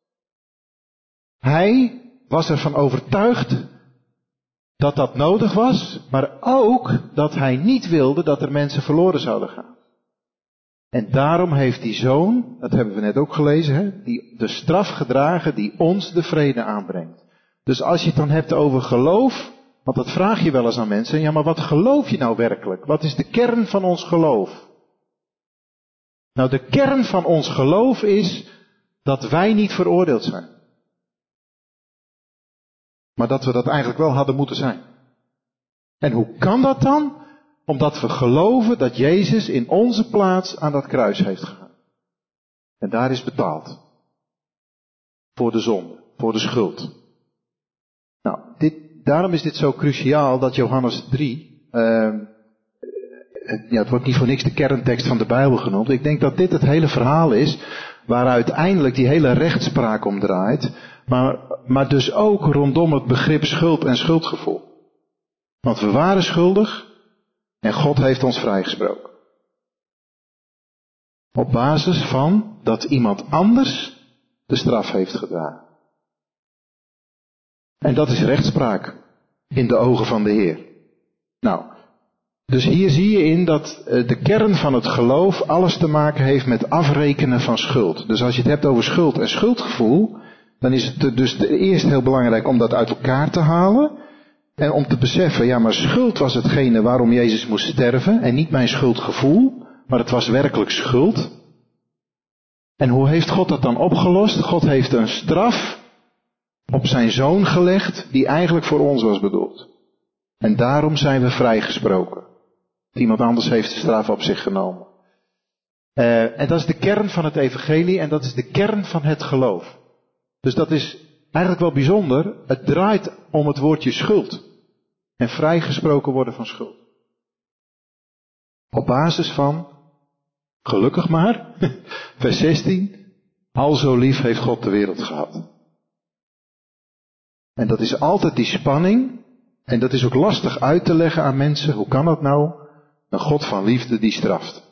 Hij was ervan overtuigd dat dat nodig was, maar ook dat hij niet wilde dat er mensen verloren zouden gaan. En daarom heeft die zoon, dat hebben we net ook gelezen, hè, die de straf gedragen die ons de vrede aanbrengt. Dus als je het dan hebt over geloof, want dat vraag je wel eens aan mensen. Ja, maar wat geloof je nou werkelijk? Wat is de kern van ons geloof? Nou, de kern van ons geloof is dat wij niet veroordeeld zijn. Maar dat we dat eigenlijk wel hadden moeten zijn. En hoe kan dat dan? Omdat we geloven dat Jezus in onze plaats aan dat kruis heeft gegaan. En daar is betaald. Voor de zonde, voor de schuld. Nou, dit, daarom is dit zo cruciaal dat Johannes drie, uh, ja, het wordt niet voor niks de kerntekst van de Bijbel genoemd. Ik denk dat dit het hele verhaal is waar uiteindelijk die hele rechtspraak om draait. Maar, maar dus ook rondom het begrip schuld en schuldgevoel. Want we waren schuldig en God heeft ons vrijgesproken. Op basis van dat iemand anders de straf heeft gedaan. En dat is rechtspraak in de ogen van de Heer. Nou, dus hier zie je in dat de kern van het geloof alles te maken heeft met afrekenen van schuld. Dus als je het hebt over schuld en schuldgevoel, dan is het dus eerst heel belangrijk om dat uit elkaar te halen. En om te beseffen, ja, maar schuld was hetgene waarom Jezus moest sterven. En niet mijn schuldgevoel, maar het was werkelijk schuld. En hoe heeft God dat dan opgelost? God heeft een straf op zijn zoon gelegd, die eigenlijk voor ons was bedoeld. En daarom zijn we vrijgesproken. Iemand anders heeft de straf op zich genomen. Uh, en dat is de kern van het evangelie en dat is de kern van het geloof. Dus dat is eigenlijk wel bijzonder. Het draait om het woordje schuld. En vrijgesproken worden van schuld. Op basis van, gelukkig maar, vers zestien. Al zo lief heeft God de wereld gehad. En dat is altijd die spanning. En dat is ook lastig uit te leggen aan mensen. Hoe kan dat nou? Een God van liefde die straft.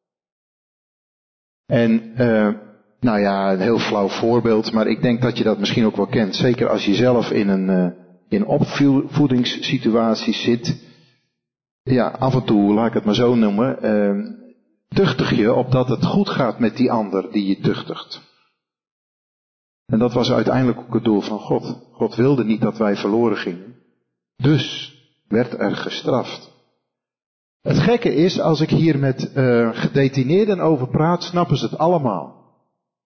En, uh, nou ja, een heel flauw voorbeeld. Maar ik denk dat je dat misschien ook wel kent. Zeker als je zelf in een uh, in opvoedingssituatie zit. Ja, af en toe, laat ik het maar zo noemen. Uh, tuchtig je opdat het goed gaat met die ander die je tuchtigt. En dat was uiteindelijk ook het doel van God. God wilde niet dat wij verloren gingen. Dus werd er gestraft. Het gekke is, als ik hier met uh, gedetineerden over praat, snappen ze het allemaal.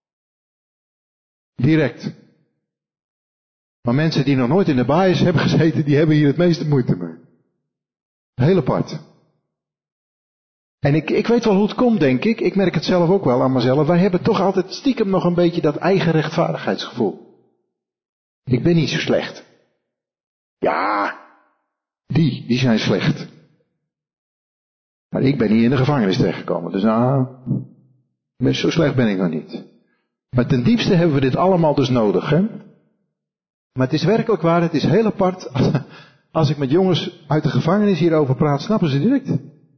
Direct. Maar mensen die nog nooit in de baaiers hebben gezeten, die hebben hier het meeste moeite mee. Heel apart. En ik, ik weet wel hoe het komt, denk ik. Ik merk het zelf ook wel aan mezelf. Wij hebben toch altijd stiekem nog een beetje dat eigen rechtvaardigheidsgevoel. Ik ben niet zo slecht. Ja, die, die zijn slecht. Maar ik ben hier in de gevangenis terechtgekomen. Dus nou, zo slecht ben ik nog niet. Maar ten diepste hebben we dit allemaal dus nodig, hè. Maar het is werkelijk waar, het is heel apart. Als ik met jongens uit de gevangenis hierover praat, snappen ze direct.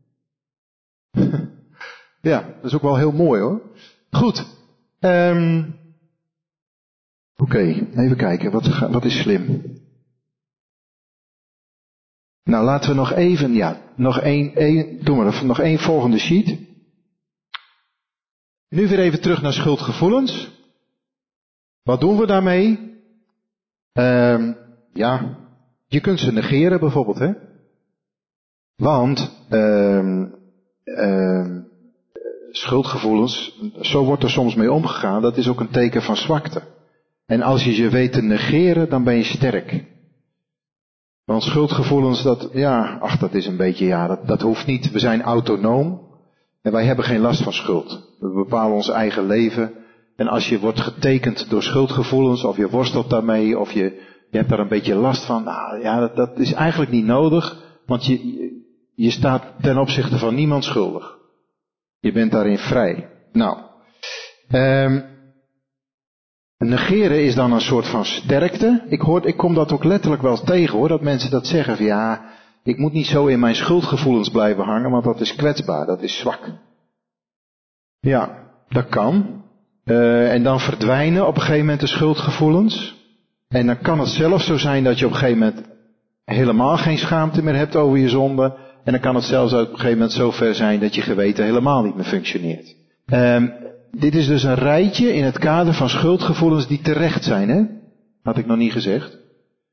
Ja, dat is ook wel heel mooi hoor. Goed. Um, Oké, okay, even kijken. Wat, wat is slim? Nou, laten we nog even, ja, nog één, één, doen we nog één volgende sheet. Nu weer even terug naar schuldgevoelens. Wat doen we daarmee? Um, ja, je kunt ze negeren bijvoorbeeld, hè. Want, um, um, schuldgevoelens, zo wordt er soms mee omgegaan, dat is ook een teken van zwakte. En als je ze weet te negeren, dan ben je sterk. Want schuldgevoelens, dat, ja, ach, dat is een beetje, ja, dat, dat hoeft niet. We zijn autonoom en wij hebben geen last van schuld. We bepalen ons eigen leven. En als je wordt getekend door schuldgevoelens, of je worstelt daarmee, of je, je hebt daar een beetje last van, nou ja, dat, dat is eigenlijk niet nodig, want je, je staat ten opzichte van niemand schuldig. Je bent daarin vrij. Nou, um, negeren is dan een soort van sterkte. Ik, hoor, ik kom dat ook letterlijk wel tegen hoor, dat mensen dat zeggen van ja, ik moet niet zo in mijn schuldgevoelens blijven hangen, want dat is kwetsbaar, dat is zwak. Ja, dat kan. Uh, en dan verdwijnen op een gegeven moment de schuldgevoelens. En dan kan het zelfs zo zijn dat je op een gegeven moment helemaal geen schaamte meer hebt over je zonde. En dan kan het zelfs op een gegeven moment zo ver zijn dat je geweten helemaal niet meer functioneert. Um, dit is dus een rijtje in het kader van schuldgevoelens die terecht zijn, hè? Had ik nog niet gezegd.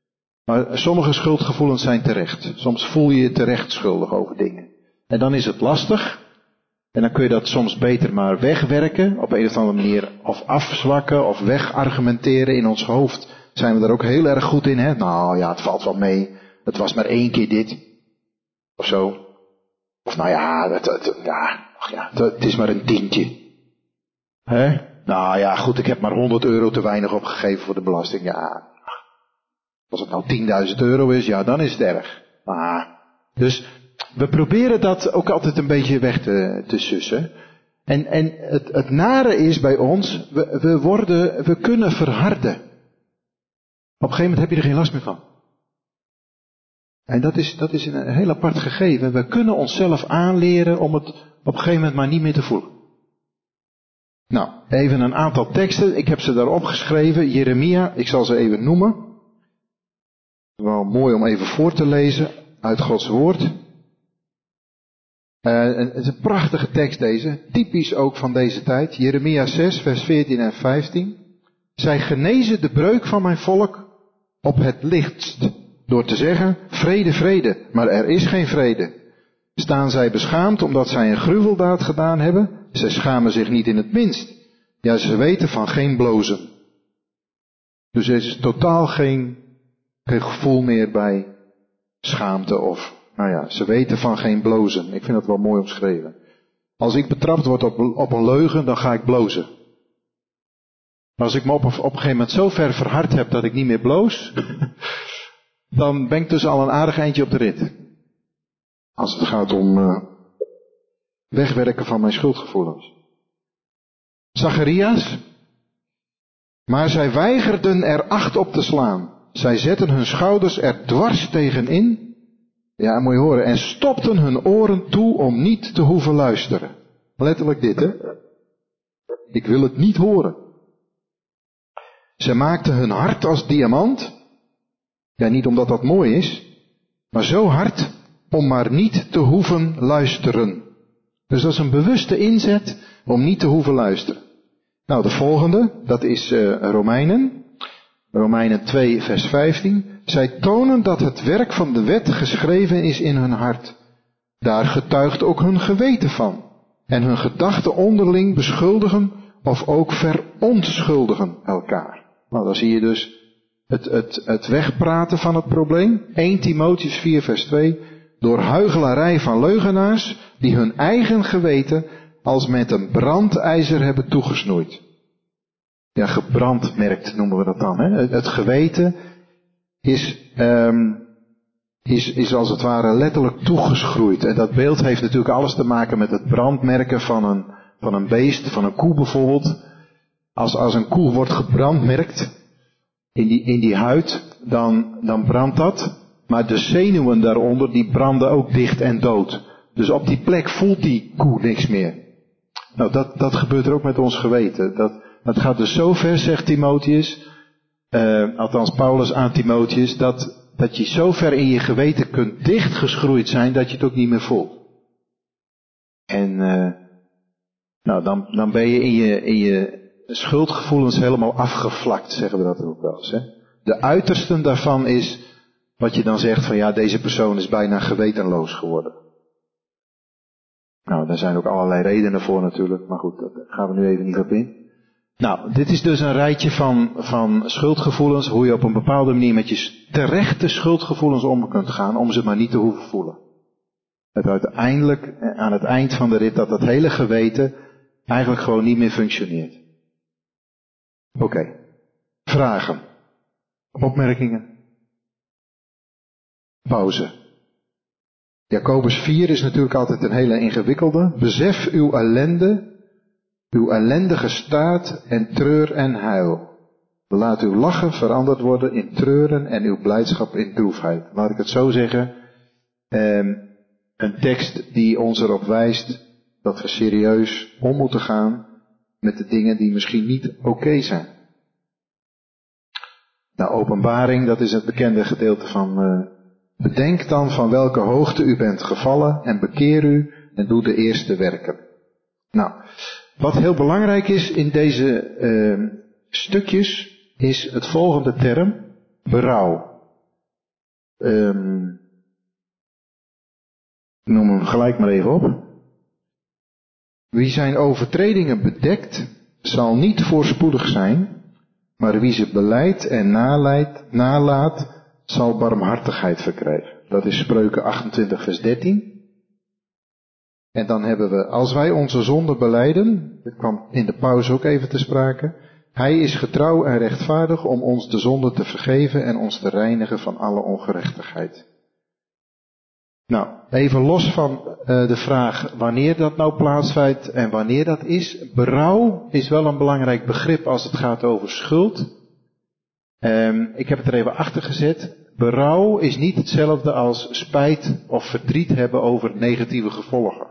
Maar sommige schuldgevoelens zijn terecht. Soms voel je je terecht schuldig over dingen. En dan is het lastig. En dan kun je dat soms beter maar wegwerken. Op een of andere manier. Of afzwakken. Of wegargumenteren. In ons hoofd zijn we daar ook heel erg goed in. Hè? Nou ja, het valt wel mee. Het was maar één keer dit. Of zo. Of nou ja, het, het, ja, ach ja, het, het is maar een tientje. Hè? Nou ja, goed, ik heb maar honderd euro te weinig opgegeven voor de belasting. Ja, als het nou tienduizend euro is, ja, dan is het erg. Maar, dus we proberen dat ook altijd een beetje weg te, te sussen. En, en het, het nare is bij ons, we, we worden, we kunnen verharden. Op een gegeven moment heb je er geen last meer van. En dat is, dat is een heel apart gegeven. We kunnen onszelf aanleren om het op een gegeven moment maar niet meer te voelen. Nou, even een aantal teksten. Ik heb ze daar opgeschreven. Jeremia, ik zal ze even noemen. Wel mooi om even voor te lezen uit Gods woord. Uh, het is een prachtige tekst deze. Typisch ook van deze tijd. Jeremia zes, vers veertien en vijftien. Zij genezen de breuk van mijn volk op het lichtst. Door te zeggen, vrede, vrede, maar er is geen vrede. Staan zij beschaamd omdat zij een gruweldaad gedaan hebben? Zij schamen zich niet in het minst. Ja, ze weten van geen blozen. Dus er is totaal geen, geen gevoel meer bij schaamte of, nou ja, ze weten van geen blozen. Ik vind dat wel mooi omschreven. Als ik betrapt word op, op een leugen, dan ga ik blozen. Maar als ik me op, op een gegeven moment zo ver verhard heb dat ik niet meer bloos, dan ben ik dus al een aardig eindje op de rit. Als het gaat om uh, wegwerken van mijn schuldgevoelens. Zacharias. Maar zij weigerden er acht op te slaan. Zij zetten hun schouders er dwars tegenin. Ja, moet je horen. En stopten hun oren toe om niet te hoeven luisteren. Letterlijk dit, hè. Ik wil het niet horen. Zij maakten hun hart als diamant. Ja, niet omdat dat mooi is. Maar zo hard om maar niet te hoeven luisteren. Dus dat is een bewuste inzet om niet te hoeven luisteren. Nou, de volgende, dat is uh, Romeinen. Romeinen twee, vers vijftien. Zij tonen dat het werk van de wet geschreven is in hun hart. Daar getuigt ook hun geweten van. En hun gedachten onderling beschuldigen of ook verontschuldigen elkaar. Nou, dan zie je dus het, het, het wegpraten van het probleem. Eerste Timotheüs vier, vers twee. Door huichelarij van leugenaars die hun eigen geweten als met een brandijzer hebben toegesnoeid. Ja, gebrandmerkt noemen we dat dan. Hè? Het, het geweten is, um, is, is als het ware letterlijk toegeschroeid. En dat beeld heeft natuurlijk alles te maken met het brandmerken van een, van een beest, van een koe bijvoorbeeld. Als, als een koe wordt gebrandmerkt in die, in die huid, dan, dan brandt dat. Maar de zenuwen daaronder, die branden ook dicht en dood. Dus op die plek voelt die koe niks meer. Nou, dat, dat gebeurt er ook met ons geweten. Dat, dat gaat dus zo ver, zegt Timotheus, uh, althans Paulus aan Timotheus, dat, dat je zo ver in je geweten kunt dichtgeschroeid zijn dat je het ook niet meer voelt. En uh, nou, dan, dan ben je in je, in je schuldgevoelens helemaal afgevlakt, zeggen we dat ook wel eens. Hè? De uitersten daarvan is wat je dan zegt van ja, deze persoon is bijna gewetenloos geworden. Nou, daar zijn ook allerlei redenen voor natuurlijk, maar goed, daar gaan we nu even niet op in. Nou, dit is dus een rijtje van, van schuldgevoelens, hoe je op een bepaalde manier met je terechte schuldgevoelens om kunt gaan, om ze maar niet te hoeven voelen. Het uiteindelijk, aan het eind van de rit, dat dat hele geweten eigenlijk gewoon niet meer functioneert. Oké, okay. Vragen, opmerkingen, pauze. Jacobus vier is natuurlijk altijd een hele ingewikkelde. Besef uw ellende, uw ellendige staat en treur en huil. Laat uw lachen veranderd worden in treuren en uw blijdschap in droefheid. Laat ik het zo zeggen. Eh, een tekst die ons erop wijst dat we serieus om moeten gaan met de dingen die misschien niet oké okay zijn. Nou, Openbaring, dat is het bekende gedeelte van uh, bedenk dan van welke hoogte u bent gevallen en bekeer u en doe de eerste werken. Nou, wat heel belangrijk is in deze uh, stukjes is het volgende term, berouw. Um, ik noem hem gelijk maar even op. Wie zijn overtredingen bedekt, zal niet voorspoedig zijn, maar wie ze belijdt en naleidt, nalaat, zal barmhartigheid verkrijgen. Dat is Spreuken achtentwintig vers dertien. En dan hebben we, als wij onze zonde belijden, dat kwam in de pauze ook even te sprake, hij is getrouw en rechtvaardig om ons de zonde te vergeven en ons te reinigen van alle ongerechtigheid. Nou, even los van uh, de vraag wanneer dat nou plaatsvindt en wanneer dat is. Berouw is wel een belangrijk begrip als het gaat over schuld. Um, ik heb het er even achter gezet. Berouw is niet hetzelfde als spijt of verdriet hebben over negatieve gevolgen.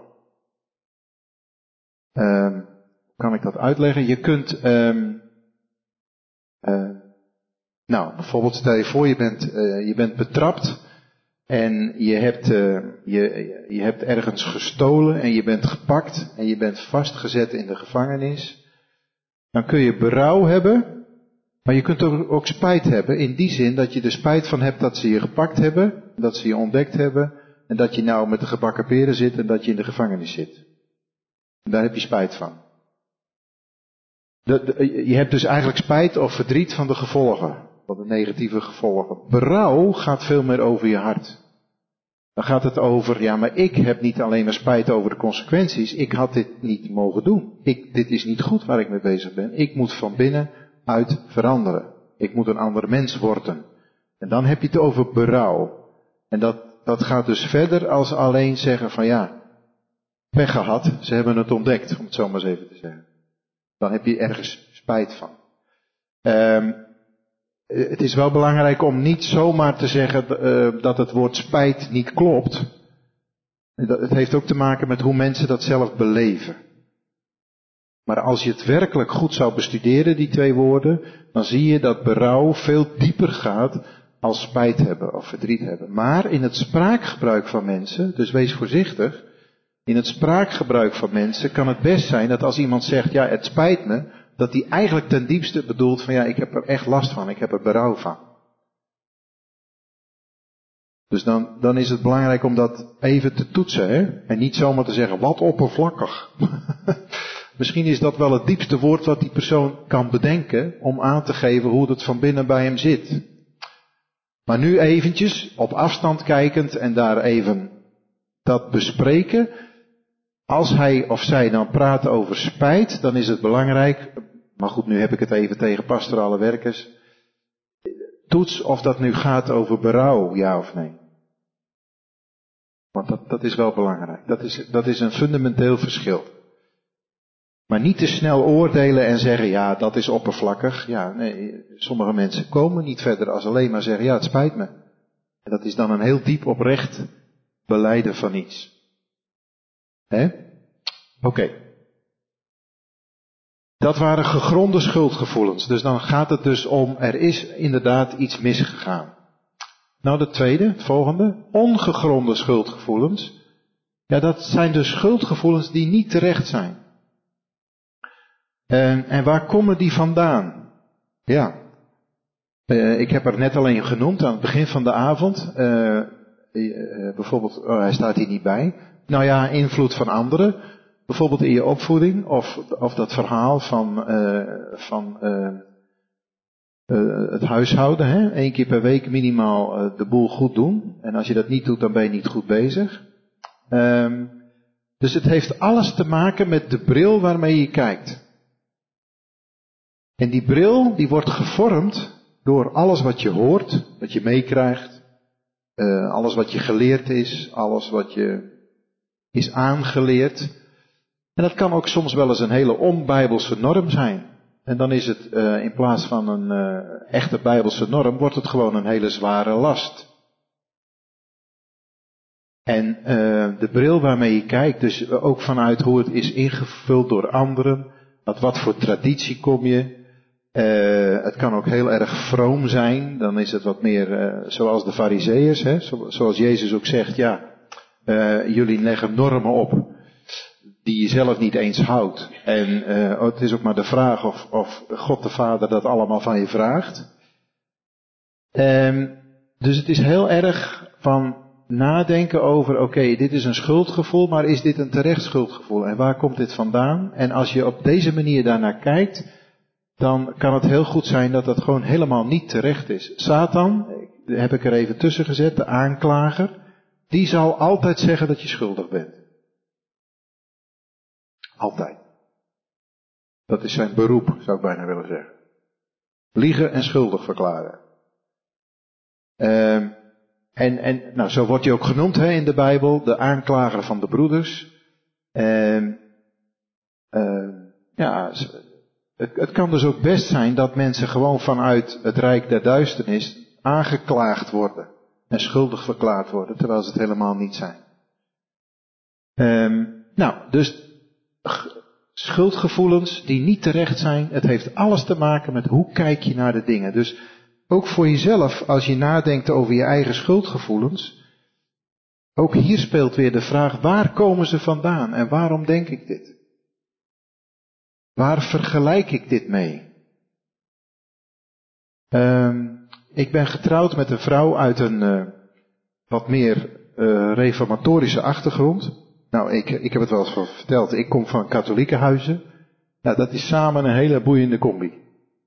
Um, kan ik dat uitleggen? Je kunt, um, uh, nou, bijvoorbeeld stel je voor je bent, uh, je bent betrapt en je hebt, uh, je, je hebt ergens gestolen en je bent gepakt en je bent vastgezet in de gevangenis. Dan kun je berouw hebben, maar je kunt ook, ook spijt hebben in die zin dat je er spijt van hebt dat ze je gepakt hebben, dat ze je ontdekt hebben en dat je nou met de gebakken peren zit en dat je in de gevangenis zit. En daar heb je spijt van. De, de, je hebt dus eigenlijk spijt of verdriet van de gevolgen, van de negatieve gevolgen. Berouw gaat veel meer over je hart. Dan gaat het over, ja, maar ik heb niet alleen maar spijt over de consequenties, ik had dit niet mogen doen. Ik, dit is niet goed waar ik mee bezig ben. Ik moet van binnenuit veranderen. Ik moet een ander mens worden. En dan heb je het over berouw. En dat, dat gaat dus verder als alleen zeggen van ja, pech gehad, ze hebben het ontdekt, om het zo maar eens even te zeggen. Dan heb je ergens spijt van. Um, het is wel belangrijk om niet zomaar te zeggen uh, dat het woord spijt niet klopt. Het heeft ook te maken met hoe mensen dat zelf beleven. Maar als je het werkelijk goed zou bestuderen, die twee woorden, dan zie je dat berouw veel dieper gaat als spijt hebben of verdriet hebben. Maar in het spraakgebruik van mensen, dus wees voorzichtig, in het spraakgebruik van mensen kan het best zijn dat als iemand zegt, ja, het spijt me, dat hij eigenlijk ten diepste bedoelt van, ja, ik heb er echt last van, ik heb er berouw van. Dus dan, dan is het belangrijk om dat even te toetsen, hè? En niet zomaar te zeggen, wat oppervlakkig. Misschien is dat wel het diepste woord wat die persoon kan bedenken om aan te geven hoe het van binnen bij hem zit. Maar nu eventjes op afstand kijkend en daar even dat bespreken. Als hij of zij dan praat over spijt, dan is het belangrijk, maar goed, nu heb ik het even tegen pastorale werkers. Toets of dat nu gaat over berouw, ja of nee. Want dat, dat is wel belangrijk. Dat is, dat is een fundamenteel verschil. Maar niet te snel oordelen en zeggen, ja, dat is oppervlakkig. Ja, nee, sommige mensen komen niet verder als alleen maar zeggen, ja, het spijt me. En dat is dan een heel diep oprecht belijden van iets. Hè? Oké. Okay. Dat waren gegronde schuldgevoelens. Dus dan gaat het dus om, er is inderdaad iets misgegaan. Nou, de tweede, het volgende. Ongegronde schuldgevoelens. Ja, dat zijn dus schuldgevoelens die niet terecht zijn. En, en waar komen die vandaan? Ja. Uh, ik heb er net alleen genoemd aan het begin van de avond. Uh, uh, bijvoorbeeld, oh, hij staat hier niet bij. Nou ja, invloed van anderen. Bijvoorbeeld in je opvoeding. Of, of dat verhaal van, uh, van uh, uh, het huishouden. Hè? Eén keer per week minimaal uh, de boel goed doen. En als je dat niet doet, dan ben je niet goed bezig. Um, dus het heeft alles te maken met de bril waarmee je kijkt. En die bril, die wordt gevormd door alles wat je hoort, wat je meekrijgt, uh, alles wat je geleerd is, alles wat je is aangeleerd. En dat kan ook soms wel eens een hele onbijbelse norm zijn. En dan is het uh, in plaats van een uh, echte bijbelse norm, wordt het gewoon een hele zware last. En uh, de bril waarmee je kijkt, dus ook vanuit hoe het is ingevuld door anderen, uit wat voor traditie kom je. Uh, het kan ook heel erg vroom zijn, dan is het wat meer uh, zoals de farizeeërs, hè? Zo, zoals Jezus ook zegt, ja, uh, jullie leggen normen op die je zelf niet eens houdt. En uh, het is ook maar de vraag of, of God de Vader dat allemaal van je vraagt. Um, dus het is heel erg van nadenken over, oké, okay, dit is een schuldgevoel, maar is dit een terecht schuldgevoel? En waar komt dit vandaan? En als je op deze manier daarnaar kijkt, dan kan het heel goed zijn dat dat gewoon helemaal niet terecht is. Satan, heb ik er even tussen gezet, de aanklager, die zal altijd zeggen dat je schuldig bent. Altijd. Dat is zijn beroep, zou ik bijna willen zeggen. Liegen en schuldig verklaren. Uh, en, en nou, zo wordt hij ook genoemd hè, in de Bijbel, de aanklager van de broeders. Uh, uh, ja, het, het kan dus ook best zijn dat mensen gewoon vanuit het rijk der duisternis aangeklaagd worden en schuldig verklaard worden, terwijl ze het helemaal niet zijn. Uh, nou, dus schuldgevoelens die niet terecht zijn, het heeft alles te maken met hoe kijk je naar de dingen. Dus ook voor jezelf, als je nadenkt over je eigen schuldgevoelens, ook hier speelt weer de vraag, waar komen ze vandaan en waarom denk ik dit? Waar vergelijk ik dit mee? Um, ik ben getrouwd met een vrouw uit een uh, wat meer uh, reformatorische achtergrond. Nou, ik, ik heb het wel eens verteld, ik kom van katholieke huizen. Nou, dat is samen een hele boeiende combi.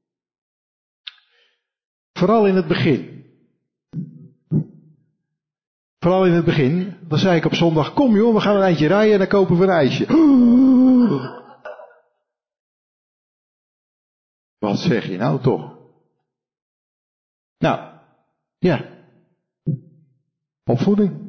Vooral in het begin. Vooral in het begin, dan zei ik op zondag, kom joh, we gaan een eindje rijden en dan kopen we een ijsje. Wat zeg je nou toch? Nou, ja. Opvoeding.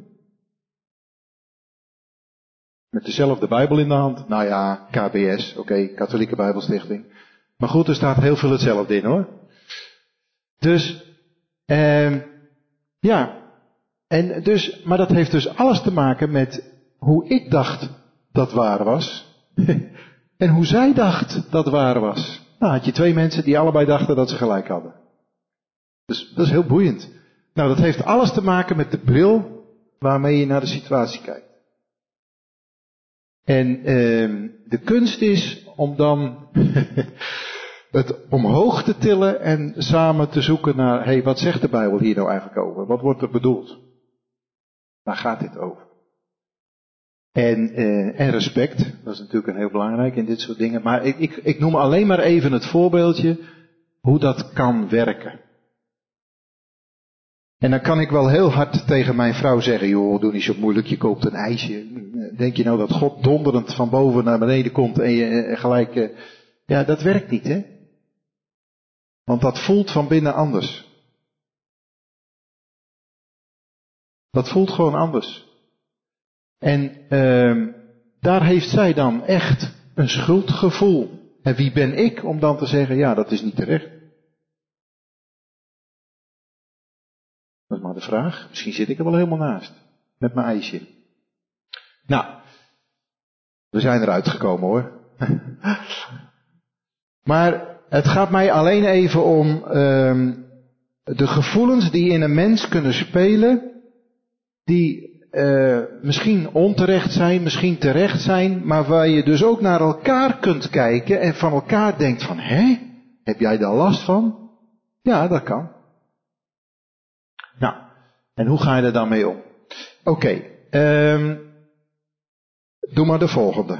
Met dezelfde Bijbel in de hand. Nou ja, K B S, oké, okay, Katholieke Bijbelstichting. Maar goed, er staat heel veel hetzelfde in hoor. Dus, eh, ja. En dus, maar dat heeft dus alles te maken met hoe ik dacht dat waar was. En hoe zij dacht dat waar was. Nou, had je twee mensen die allebei dachten dat ze gelijk hadden. Dus dat is heel boeiend. Nou, dat heeft alles te maken met de bril waarmee je naar de situatie kijkt. En eh, de kunst is om dan het omhoog te tillen en samen te zoeken naar, hé, hey, wat zegt de Bijbel hier nou eigenlijk over? Wat wordt er bedoeld? Waar gaat dit over? En, eh, en respect, dat is natuurlijk een heel belangrijk in dit soort dingen. Maar ik, ik, ik noem alleen maar even het voorbeeldje hoe dat kan werken. En dan kan ik wel heel hard tegen mijn vrouw zeggen, joh, doe niet zo moeilijk, je koopt een ijsje. Denk je nou dat God donderend van boven naar beneden komt en je eh, gelijk... Eh, ja, dat werkt niet, hè? Want dat voelt van binnen anders. Dat voelt gewoon anders. En uh, daar heeft zij dan echt een schuldgevoel. En wie ben ik om dan te zeggen, ja, dat is niet terecht. Dat is maar de vraag. Misschien zit ik er wel helemaal naast. Met mijn ijsje. Nou, we zijn eruit gekomen hoor. Maar het gaat mij alleen even om uh, de gevoelens die in een mens kunnen spelen, die uh, misschien onterecht zijn, misschien terecht zijn, maar waar je dus ook naar elkaar kunt kijken en van elkaar denkt van, hé, heb jij daar last van? Ja, dat kan. Nou, en hoe ga je er dan mee om? Oké, okay, um, doe maar de volgende.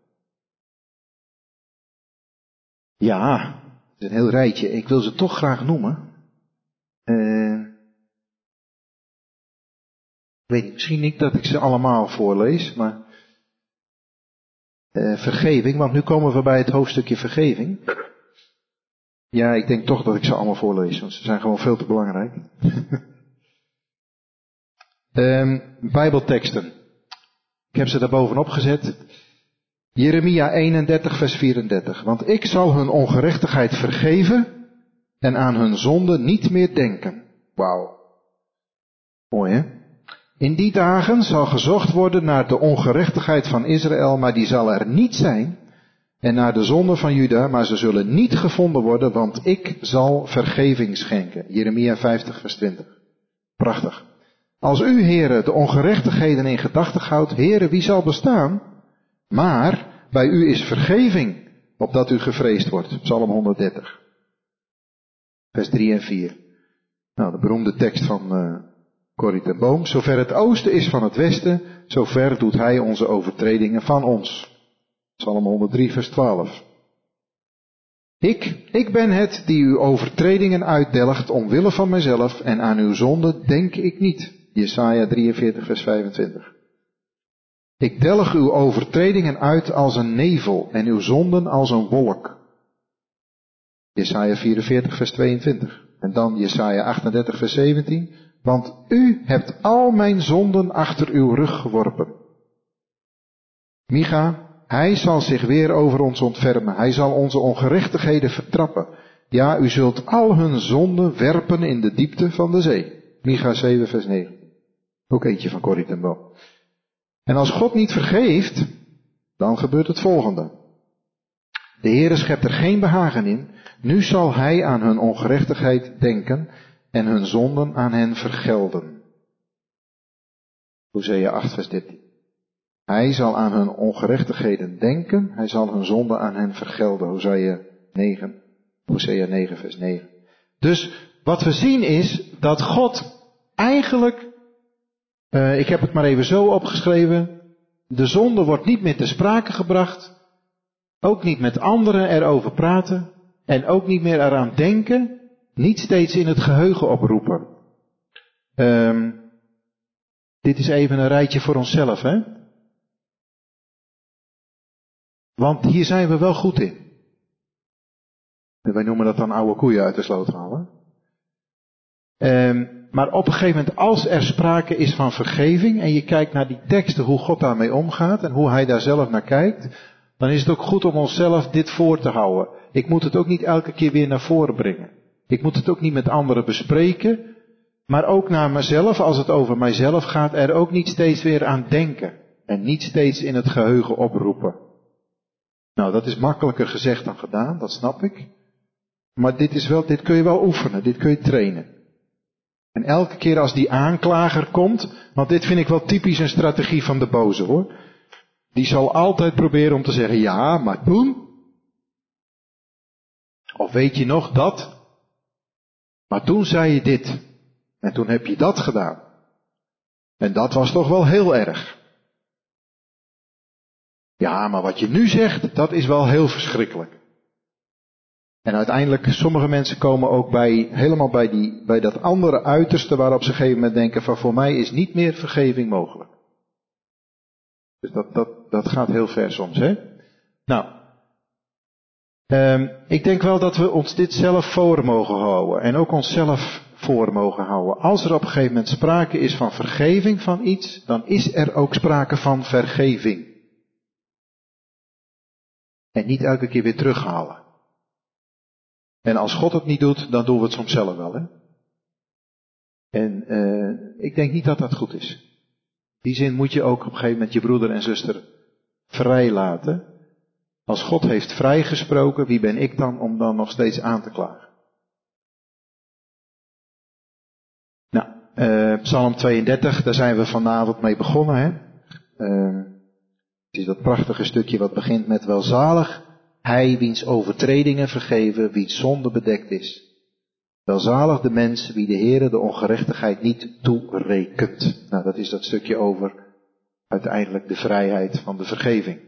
Ja, het is een heel rijtje. Ik wil ze toch graag noemen. Uh, ik weet niet, misschien niet dat ik ze allemaal voorlees, maar uh, vergeving, want nu komen we bij het hoofdstukje vergeving. Ja, ik denk toch dat ik ze allemaal voorlees, want ze zijn gewoon veel te belangrijk. um, Bijbelteksten. Ik heb ze daar bovenop gezet. Jeremia eenendertig vers vierendertig. Want ik zal hun ongerechtigheid vergeven en aan hun zonde niet meer denken. Wauw. Mooi hè? In die dagen zal gezocht worden naar de ongerechtigheid van Israël, maar die zal er niet zijn. En naar de zonde van Juda, maar ze zullen niet gevonden worden, want ik zal vergeving schenken. Jeremia vijftig vers twintig. Prachtig. Als u, heren, de ongerechtigheden in gedachten houdt, heren, wie zal bestaan? Maar bij u is vergeving, opdat u gevreesd wordt. Psalm honderddertig. Vers drie en vier. Nou, de beroemde tekst van uh, Corrie ten Boom. Zover het oosten is van het westen, zover doet hij onze overtredingen van ons. Psalm honderddrie vers twaalf. Ik, ik ben het die uw overtredingen uitdelgt omwille van mijzelf en aan uw zonde denk ik niet. Jesaja drieënveertig vers vijfentwintig. Ik delg uw overtredingen uit als een nevel en uw zonden als een wolk. Jesaja vierenveertig vers tweeëntwintig. En dan Jesaja achtendertig vers zeventien. Want u hebt al mijn zonden achter uw rug geworpen. Micha, hij zal zich weer over ons ontfermen. Hij zal onze ongerechtigheden vertrappen. Ja, u zult al hun zonden werpen in de diepte van de zee. Micha zeven vers negentien. Ook eentje van Corrie ten Boom. En als God niet vergeeft, dan gebeurt het volgende. De Heere schept er geen behagen in. Nu zal hij aan hun ongerechtigheid denken en hun zonden aan hen vergelden. Hosea acht vers dertien. Hij zal aan hun ongerechtigheden denken, hij zal hun zonden aan hen vergelden. Hosea negen, Hosea negen vers negen. Dus wat we zien is dat God eigenlijk, uh, ik heb het maar even zo opgeschreven, de zonde wordt niet meer te sprake gebracht, ook niet met anderen erover praten en ook niet meer eraan denken, niet steeds in het geheugen oproepen. Um, dit is even een rijtje voor onszelf, hè? Want hier zijn we wel goed in. En wij noemen dat dan oude koeien uit de sloot halen. Um, maar op een gegeven moment, als er sprake is van vergeving en je kijkt naar die teksten, hoe God daarmee omgaat en hoe hij daar zelf naar kijkt, dan is het ook goed om onszelf dit voor te houden. Ik moet het ook niet elke keer weer naar voren brengen. Ik moet het ook niet met anderen bespreken, maar ook naar mezelf, als het over mijzelf gaat, er ook niet steeds weer aan denken. En niet steeds in het geheugen oproepen. Nou, dat is makkelijker gezegd dan gedaan, dat snap ik. Maar dit is wel, dit kun je wel oefenen, dit kun je trainen. En elke keer als die aanklager komt, want dit vind ik wel typisch een strategie van de boze hoor. Die zal altijd proberen om te zeggen, ja, maar toen. Of weet je nog dat? Maar toen zei je dit. En toen heb je dat gedaan. En dat was toch wel heel erg. Ja, maar wat je nu zegt, dat is wel heel verschrikkelijk. En uiteindelijk, sommige mensen komen ook bij, helemaal bij, die, bij dat andere uiterste waarop ze op een gegeven moment denken van voor mij is niet meer vergeving mogelijk. Dus dat, dat, dat gaat heel ver soms, hè? Nou, um, ik denk wel dat we ons dit zelf voor mogen houden. En ook onszelf voor mogen houden. Als er op een gegeven moment sprake is van vergeving van iets, dan is er ook sprake van vergeving. En niet elke keer weer terughalen. En als God het niet doet, dan doen we het soms zelf wel, hè? En uh, ik denk niet dat dat goed is. In die zin moet je ook op een gegeven moment je broeder en zuster vrijlaten. Als God heeft vrijgesproken, wie ben ik dan om dan nog steeds aan te klagen? Nou, uh, Psalm tweeëndertig, daar zijn we vanavond mee begonnen, hè? Uh, het is dat prachtige stukje wat begint met welzalig. Hij wiens overtredingen vergeven, wiens zonde bedekt is. Welzalig de mens wie de Heere de ongerechtigheid niet toerekent. Nou, dat is dat stukje over uiteindelijk de vrijheid van de vergeving.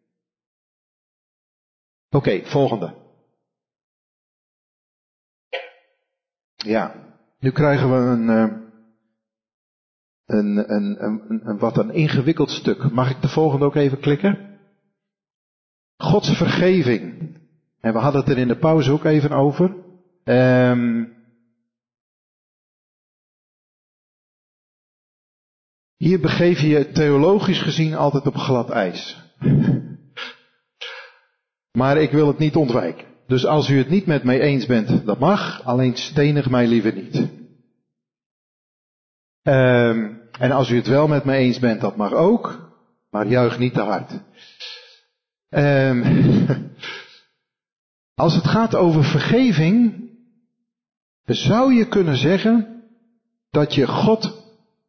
Oké, okay, volgende. Ja, nu krijgen we een, een, een, een, een wat een ingewikkeld stuk. Mag ik de volgende ook even klikken? Gods vergeving. En we hadden het er in de pauze ook even over. Um, hier begeef je je theologisch gezien altijd op glad ijs. Maar ik wil het niet ontwijken. Dus als u het niet met mij eens bent, dat mag. Alleen stenig mij liever niet. Um, en als u het wel met mij eens bent, dat mag ook. Maar juich niet te hard. Um, als het gaat over vergeving, zou je kunnen zeggen dat je God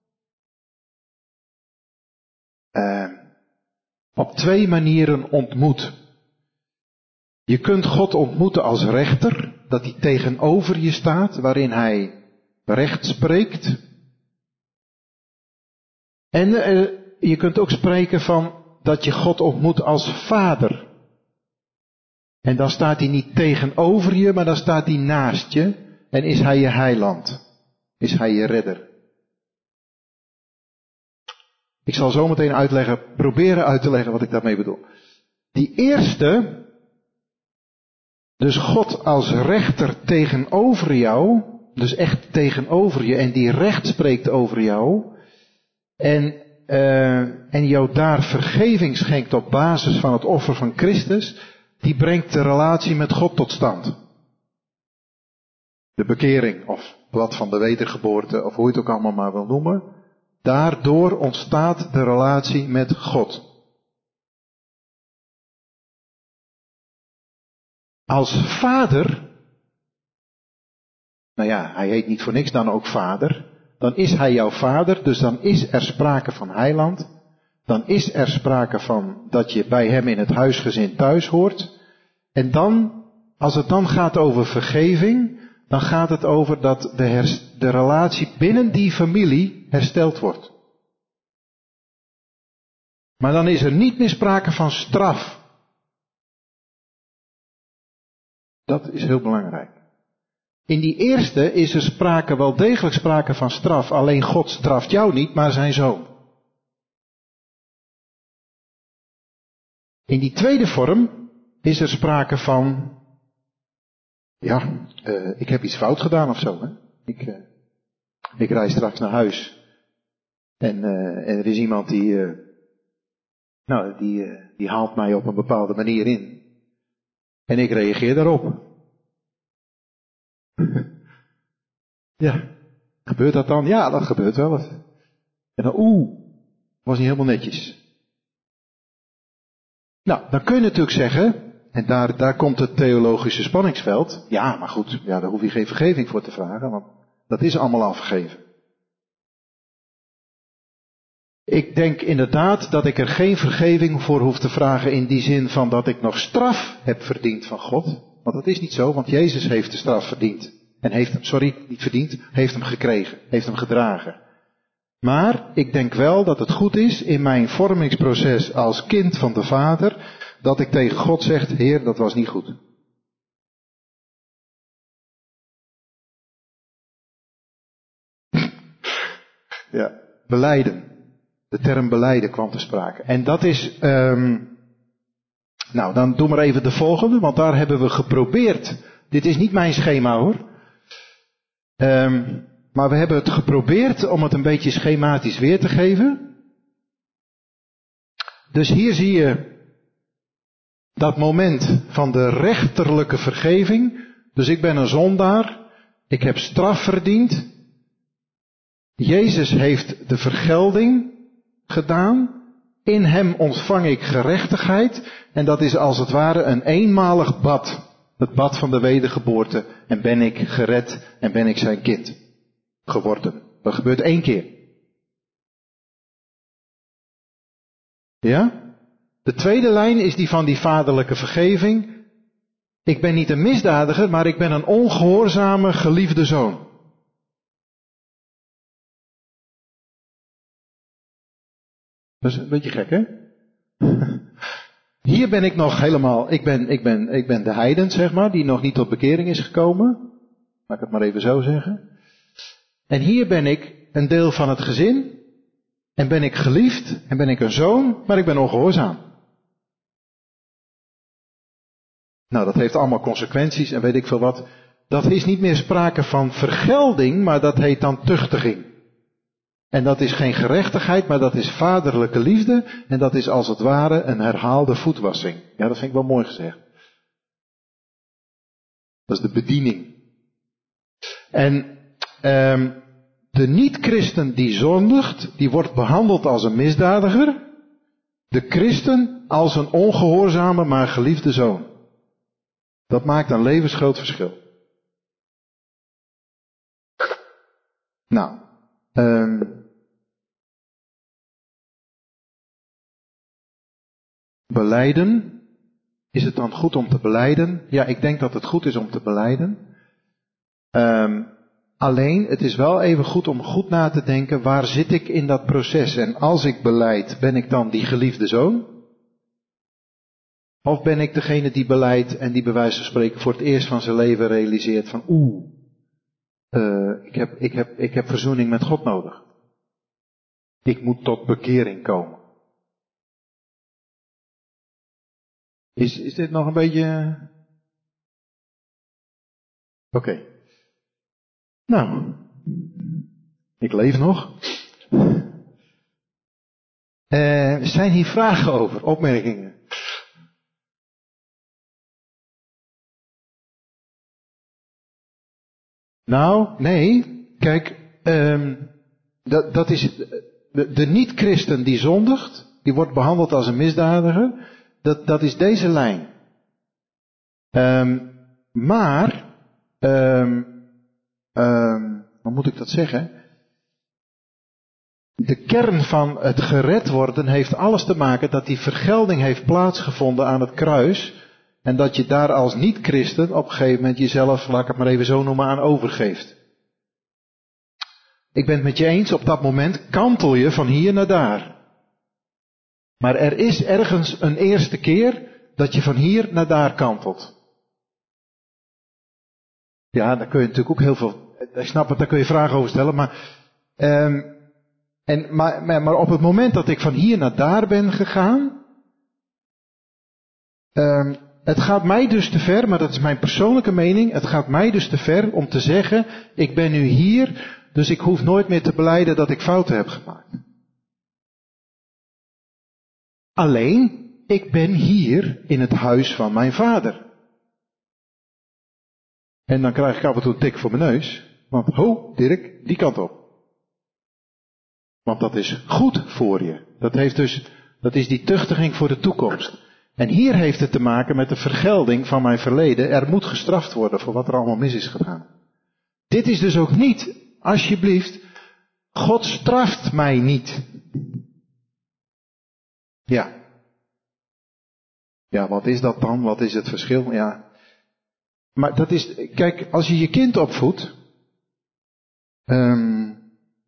uh, op twee manieren ontmoet. Je kunt God ontmoeten als rechter, dat hij tegenover je staat, waarin hij recht spreekt. En uh, je kunt ook spreken van dat je God ontmoet als vader. En dan staat hij niet tegenover je, maar dan staat hij naast je. En is hij je heiland. Is hij je redder. Ik zal zo meteen uitleggen, proberen uit te leggen wat ik daarmee bedoel. Die eerste, dus God als rechter tegenover jou, dus echt tegenover je en die recht spreekt over jou. En, uh, en jou daar vergeving schenkt op basis van het offer van Christus. Die brengt de relatie met God tot stand. De bekering of blad van de wedergeboorte of hoe je het ook allemaal maar wil noemen. Daardoor ontstaat de relatie met God. Als vader, nou ja, hij heet niet voor niks dan ook vader. Dan is hij jouw vader, dus dan is er sprake van heiland. Dan is er sprake van dat je bij hem in het huisgezin thuis hoort. En dan, als het dan gaat over vergeving, dan gaat het over dat de, herst- de relatie binnen die familie hersteld wordt. Maar dan is er niet meer sprake van straf. Dat is heel belangrijk. In die eerste is er sprake, wel degelijk sprake van straf. Alleen God straft jou niet, maar zijn zoon. In die tweede vorm is er sprake van, ja, uh, ik heb iets fout gedaan of zo. Hè? Ik, uh, ik rijd straks naar huis. En, uh, en er is iemand die, uh, nou, die, uh, die haalt mij op een bepaalde manier in. En ik reageer daarop. Ja, gebeurt dat dan? Ja, dat gebeurt wel. En dan, oeh, was niet helemaal netjes. Nou, dan kun je natuurlijk zeggen, en daar, daar komt het theologische spanningsveld. Ja, maar goed, ja, daar hoef je geen vergeving voor te vragen, want dat is allemaal al vergeven. Ik denk inderdaad dat ik er geen vergeving voor hoef te vragen in die zin van dat ik nog straf heb verdiend van God. Want dat is niet zo, want Jezus heeft de straf verdiend. En heeft hem, sorry, niet verdiend, heeft hem gekregen, heeft hem gedragen. Maar ik denk wel dat het goed is in mijn vormingsproces als kind van de Vader, dat ik tegen God zeg, Heer, dat was niet goed. Ja, belijden. De term belijden kwam te sprake. En dat is, um, nou dan doe maar even de volgende, want daar hebben we geprobeerd. Dit is niet mijn schema hoor. Um, maar we hebben het geprobeerd om het een beetje schematisch weer te geven. Dus hier zie je dat moment van de rechterlijke vergeving. Dus ik ben een zondaar. Ik heb straf verdiend. Jezus heeft de vergelding gedaan. In hem ontvang ik gerechtigheid. En dat is als het ware een eenmalig bad. Het bad van de wedergeboorte. En ben ik gered en ben ik zijn kind geworden. Dat gebeurt één keer. Ja? De tweede lijn is die van die vaderlijke vergeving. Ik ben niet een misdadiger, maar ik ben een ongehoorzame, geliefde zoon. Dat is een beetje gek, hè? Hier ben ik nog helemaal, ik ben, ik ben, ik ben de heiden, zeg maar, die nog niet tot bekering is gekomen. Laat ik het maar even zo zeggen. En hier ben ik een deel van het gezin. En ben ik geliefd, en ben ik een zoon, maar ik ben ongehoorzaam. Nou, dat heeft allemaal consequenties en weet ik veel wat. Dat is niet meer sprake van vergelding, maar dat heet dan tuchtiging. En dat is geen gerechtigheid, maar dat is vaderlijke liefde. En dat is als het ware een herhaalde voetwassing. Ja, dat vind ik wel mooi gezegd. Dat is de bediening. En um, de niet-christen die zondigt, die wordt behandeld als een misdadiger. De christen als een ongehoorzame, maar geliefde zoon. Dat maakt een levensgroot verschil. Nou, um, belijden. Is het dan goed om te belijden? Ja, ik denk dat het goed is om te belijden. Um, Alleen, het is wel even goed om goed na te denken, waar zit ik in dat proces? En als ik belijd, ben ik dan die geliefde zoon? Of ben ik degene die belijdt en die bij wijze van spreken voor het eerst van zijn leven realiseert van oeh, uh, ik, heb, ik, heb, ik heb verzoening met God nodig. Ik moet tot bekering komen. Is, is dit nog een beetje... Oké. Okay. Nou, ik leef nog. Uh, zijn hier vragen over, opmerkingen? Nou, nee. Kijk, um, dat, dat is de, de niet-christen die zondigt, die wordt behandeld als een misdadiger. Dat, dat is deze lijn. Um, maar, um, um, hoe moet ik dat zeggen? De kern van het gered worden heeft alles te maken dat die vergelding heeft plaatsgevonden aan het kruis. En dat je daar als niet-christen op een gegeven moment jezelf, laat ik het maar even zo noemen, aan overgeeft. Ik ben het met je eens, op dat moment kantel je van hier naar daar. Maar er is ergens een eerste keer dat je van hier naar daar kantelt. Ja, daar kun je natuurlijk ook heel veel, ik snap het, daar kun je vragen over stellen, maar, um, en, maar, maar op het moment dat ik van hier naar daar ben gegaan, um, het gaat mij dus te ver, maar dat is mijn persoonlijke mening, het gaat mij dus te ver om te zeggen, ik ben nu hier, dus ik hoef nooit meer te belijden dat ik fouten heb gemaakt. Alleen, ik ben hier in het huis van mijn vader. En dan krijg ik af en toe een tik voor mijn neus, want ho, Dirk, die kant op. Want dat is goed voor je. Dat heeft dus, dat is die tuchtiging voor de toekomst. En hier heeft het te maken met de vergelding van mijn verleden. Er moet gestraft worden voor wat er allemaal mis is gegaan. Dit is dus ook niet, alsjeblieft, God straft mij niet. Ja. Ja, wat is dat dan? Wat is het verschil? Ja. Maar dat is, kijk, als je je kind opvoedt. Um,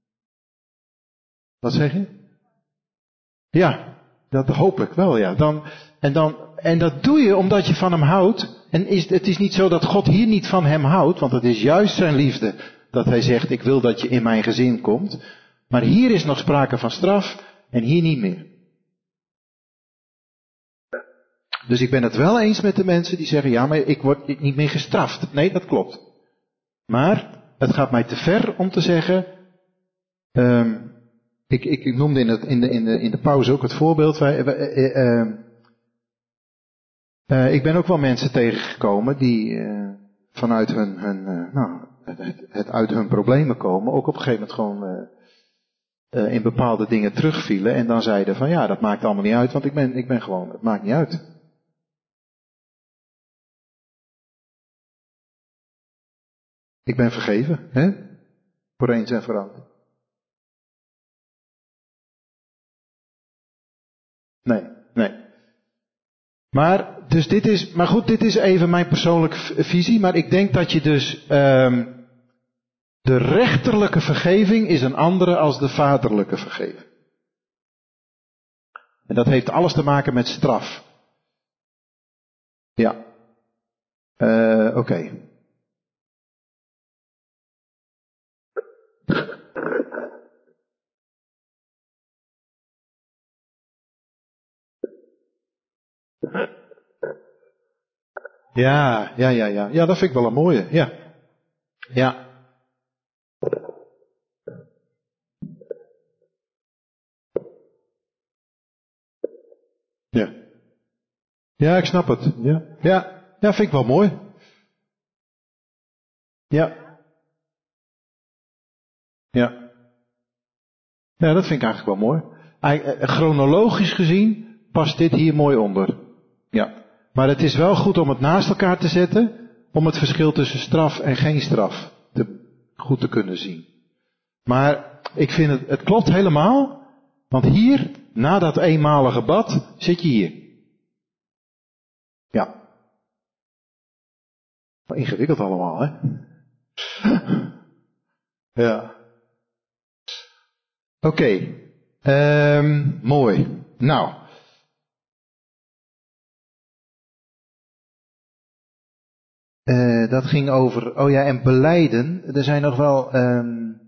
wat zeg je? Ja, dat hoop ik wel, ja. Dan, en, dan, en dat doe je omdat je van hem houdt. En is, het is niet zo dat God hier niet van hem houdt, want het is juist zijn liefde dat hij zegt, ik wil dat je in mijn gezin komt. Maar hier is nog sprake van straf en hier niet meer. Dus ik ben het wel eens met de mensen die zeggen, ja, maar ik word niet meer gestraft. Nee, dat klopt. Maar het gaat mij te ver om te zeggen, um, ik, ik, ik noemde in, het, in, de, in, de, in de pauze ook het voorbeeld, wij, wij, uh, uh, uh, ik ben ook wel mensen tegengekomen die uh, vanuit hun, hun uh, nou, het, het uit hun problemen komen, ook op een gegeven moment gewoon uh, uh, in bepaalde dingen terugvielen en dan zeiden van ja, dat maakt allemaal niet uit, want ik ben, ik ben gewoon, het maakt niet uit. Ik ben vergeven, hè? Voor eens en voor altijd. Nee, nee. Maar, dus dit is, maar goed, dit is even mijn persoonlijke visie, maar ik denk dat je dus, um, de rechterlijke vergeving is een andere als de vaderlijke vergeving. En dat heeft alles te maken met straf. Ja. Uh, Oké. Okay. Ja, ja, ja, ja. Ja, dat vind ik wel een mooie. Ja. Ja. Ja. Ja, ik snap het. Ja. Ja. Ja, vind ik wel mooi. Ja. Ja. Ja, dat vind ik eigenlijk wel mooi. Chronologisch gezien past dit hier mooi onder. Ja. Maar het is wel goed om het naast elkaar te zetten, om het verschil tussen straf en geen straf te, goed te kunnen zien. Maar ik vind het, het klopt helemaal, want hier, na dat eenmalige bad, zit je hier. Ja. Ingewikkeld allemaal, hè? Ja. Oké. Okay. Um, mooi. Nou. Uh, dat ging over, oh ja, en belijden. Er zijn nog wel, um,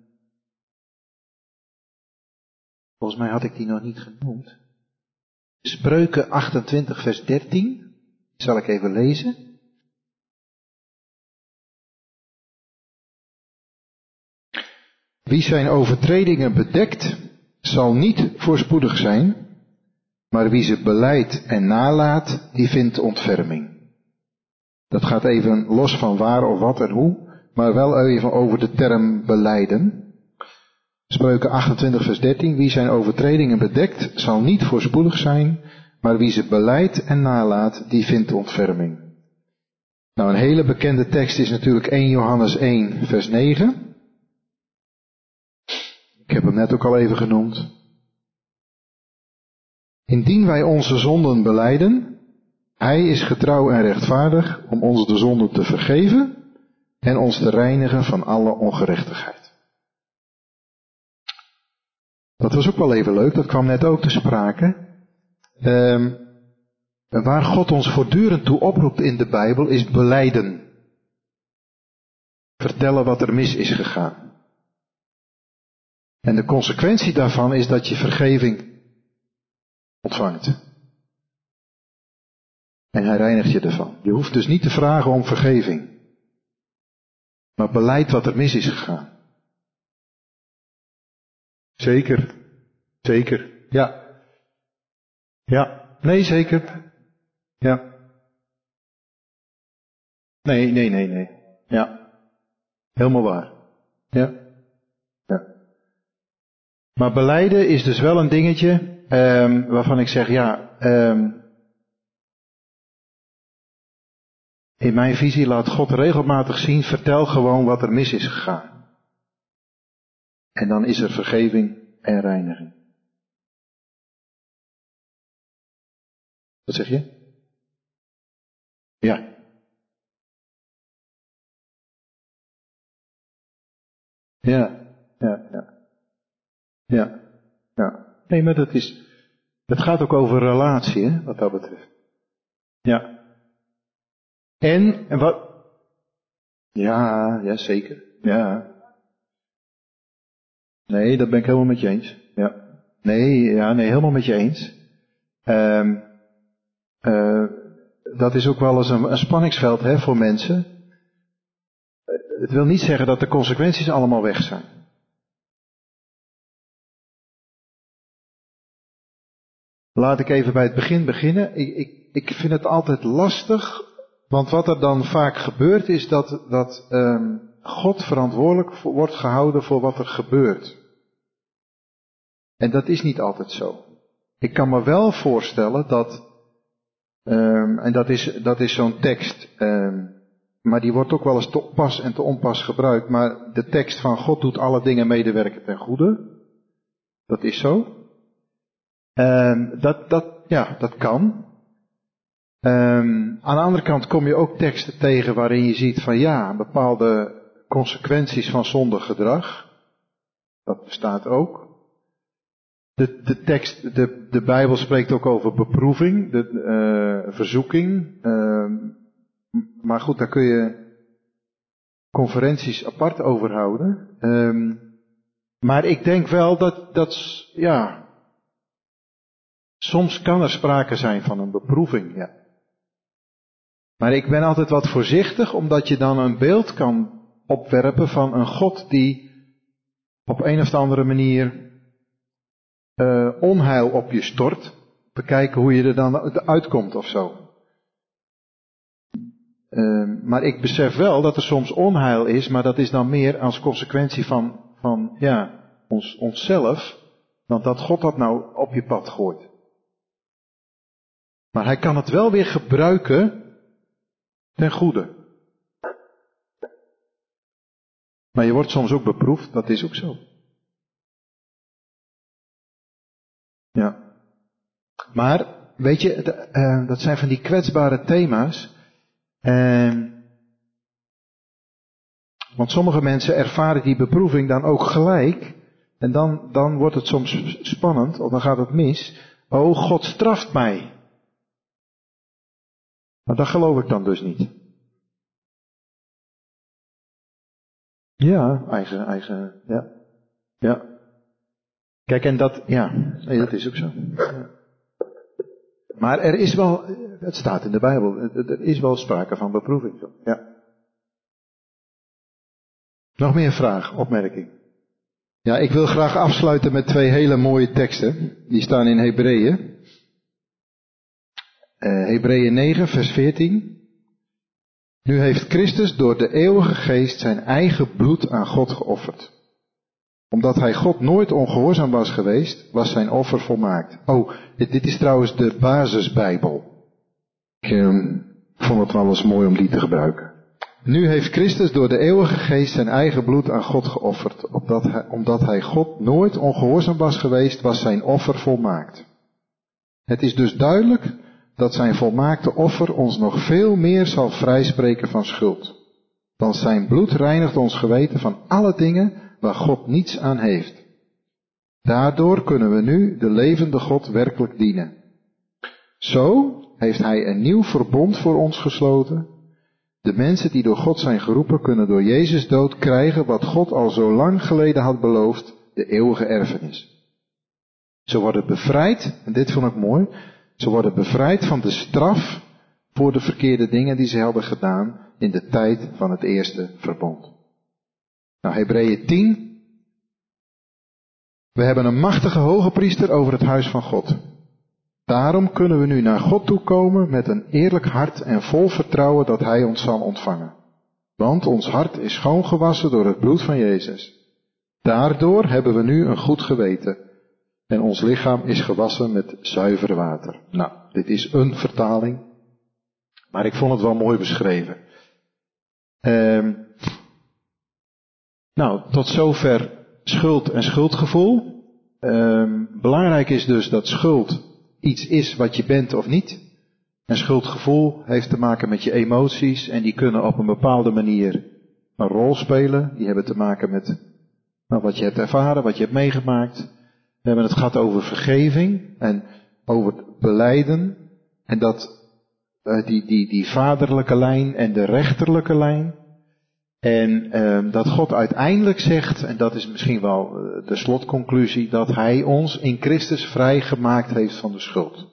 volgens mij had ik die nog niet genoemd. Spreuken achtentwintig vers dertien. Zal ik even lezen. Wie zijn overtredingen bedekt, zal niet voorspoedig zijn, maar wie ze belijdt en nalaat, die vindt ontferming. Dat gaat even los van waar of wat en hoe, maar wel even over de term belijden. Spreuken achtentwintig vers dertien, wie zijn overtredingen bedekt, zal niet voorspoedig zijn, maar wie ze belijdt en nalaat, die vindt ontferming. Nou, een hele bekende tekst is natuurlijk eerste Johannes één vers negen. Ik heb hem net ook al even genoemd. Indien wij onze zonden belijden, hij is getrouw en rechtvaardig om ons de zonden te vergeven en ons te reinigen van alle ongerechtigheid. Dat was ook wel even leuk, dat kwam net ook te sprake. Um, waar God ons voortdurend toe oproept in de Bijbel is belijden. Vertellen wat er mis is gegaan. En de consequentie daarvan is dat je vergeving ontvangt. En hij reinigt je ervan. Je hoeft dus niet te vragen om vergeving. Maar belijd wat er mis is gegaan. Zeker. Zeker. Ja. Ja. Nee, zeker. Ja. Nee, nee, nee, nee. Ja. Helemaal waar. Ja. Ja. Maar belijden is dus wel een dingetje um, waarvan ik zeg, ja, um, in mijn visie laat God regelmatig zien, vertel gewoon wat er mis is gegaan. En dan is er vergeving en reiniging. Wat zeg je? Ja. Ja, ja, ja. Ja, ja. Nee, maar dat is, het gaat ook over relatie, hè, wat dat betreft. Ja. En, en wat? Ja, ja, zeker. Ja. Nee, dat ben ik helemaal met je eens. Ja. Nee, ja, nee, helemaal met je eens. Um, uh, dat is ook wel eens een, een spanningsveld, hè, voor mensen. Het wil niet zeggen dat de consequenties allemaal weg zijn. Laat ik even bij het begin beginnen. Ik, ik, ik vind het altijd lastig, want wat er dan vaak gebeurt is dat, dat um, God verantwoordelijk voor, wordt gehouden voor wat er gebeurt. En dat is niet altijd zo. Ik kan me wel voorstellen dat, um, en dat is, dat is zo'n tekst, um, maar die wordt ook wel eens te pas en te onpas gebruikt, maar de tekst van God doet alle dingen medewerken ten goede. Dat is zo. Um, dat, dat, ja, dat kan. Um, aan de andere kant kom je ook teksten tegen waarin je ziet van ja, bepaalde consequenties van zondig gedrag. Dat bestaat ook. De, de tekst, de, de Bijbel spreekt ook over beproeving, de uh, verzoeking. Uh, maar goed, daar kun je conferenties apart over houden. Um, maar ik denk wel dat, dat, ja, soms kan er sprake zijn van een beproeving, ja. Maar ik ben altijd wat voorzichtig, omdat je dan een beeld kan opwerpen van een God die op een of andere manier uh, onheil op je stort. Bekijken hoe je er dan uitkomt of zo. Uh, maar ik besef wel dat er soms onheil is, maar dat is dan meer als consequentie van, van ja, ons, onszelf, dan dat God dat nou op je pad gooit. Maar hij kan het wel weer gebruiken ten goede. Maar je wordt soms ook beproefd, dat is ook zo. Ja. Maar, weet je, de, uh, dat zijn van die kwetsbare thema's. Uh, Want sommige mensen ervaren die beproeving dan ook gelijk. En dan, dan wordt het soms spannend, of dan gaat het mis. Oh, God straft mij. Maar dat geloof ik dan dus niet. Ja, eigen, eigen, ja. Ja. Kijk, en dat, ja, nee, dat is ook zo. Ja. Maar er is wel, het staat in de Bijbel, er is wel sprake van beproeving. Ja. Nog meer vraag, opmerking. Ja, ik wil graag afsluiten met twee hele mooie teksten. Die staan in Hebreeën. Uh, Hebreeën negen, vers veertien. Nu heeft Christus door de eeuwige geest zijn eigen bloed aan God geofferd. Omdat hij God nooit ongehoorzaam was geweest, was zijn offer volmaakt. Oh, dit, dit is trouwens de basisbijbel. Ik uh, vond het wel eens mooi om die te gebruiken. Nu heeft Christus door de eeuwige geest zijn eigen bloed aan God geofferd. Omdat hij, omdat hij God nooit ongehoorzaam was geweest, was zijn offer volmaakt. Het is dus duidelijk dat zijn volmaakte offer ons nog veel meer zal vrijspreken van schuld. Want zijn bloed reinigt ons geweten van alle dingen waar God niets aan heeft. Daardoor kunnen we nu de levende God werkelijk dienen. Zo heeft hij een nieuw verbond voor ons gesloten. De mensen die door God zijn geroepen kunnen door Jezus dood krijgen wat God al zo lang geleden had beloofd, de eeuwige erfenis. Ze worden bevrijd, en dit vond ik mooi, ze worden bevrijd van de straf voor de verkeerde dingen die ze hadden gedaan in de tijd van het eerste verbond. Nou, Hebreeën tien. We hebben een machtige hoge priester over het huis van God. Daarom kunnen we nu naar God toe komen met een eerlijk hart en vol vertrouwen dat Hij ons zal ontvangen. Want ons hart is schoongewassen door het bloed van Jezus. Daardoor hebben we nu een goed geweten. En ons lichaam is gewassen met zuiver water. Nou, dit is een vertaling. Maar ik vond het wel mooi beschreven. Um, nou, tot zover schuld en schuldgevoel. Um, belangrijk is dus dat schuld iets is wat je bent of niet. En schuldgevoel heeft te maken met je emoties en die kunnen op een bepaalde manier een rol spelen. Die hebben te maken met nou, wat je hebt ervaren, wat je hebt meegemaakt. We hebben het gehad over vergeving en over belijden. En dat uh, die, die, die vaderlijke lijn en de rechterlijke lijn. En uh, dat God uiteindelijk zegt, en dat is misschien wel uh, de slotconclusie, dat Hij ons in Christus vrijgemaakt heeft van de schuld.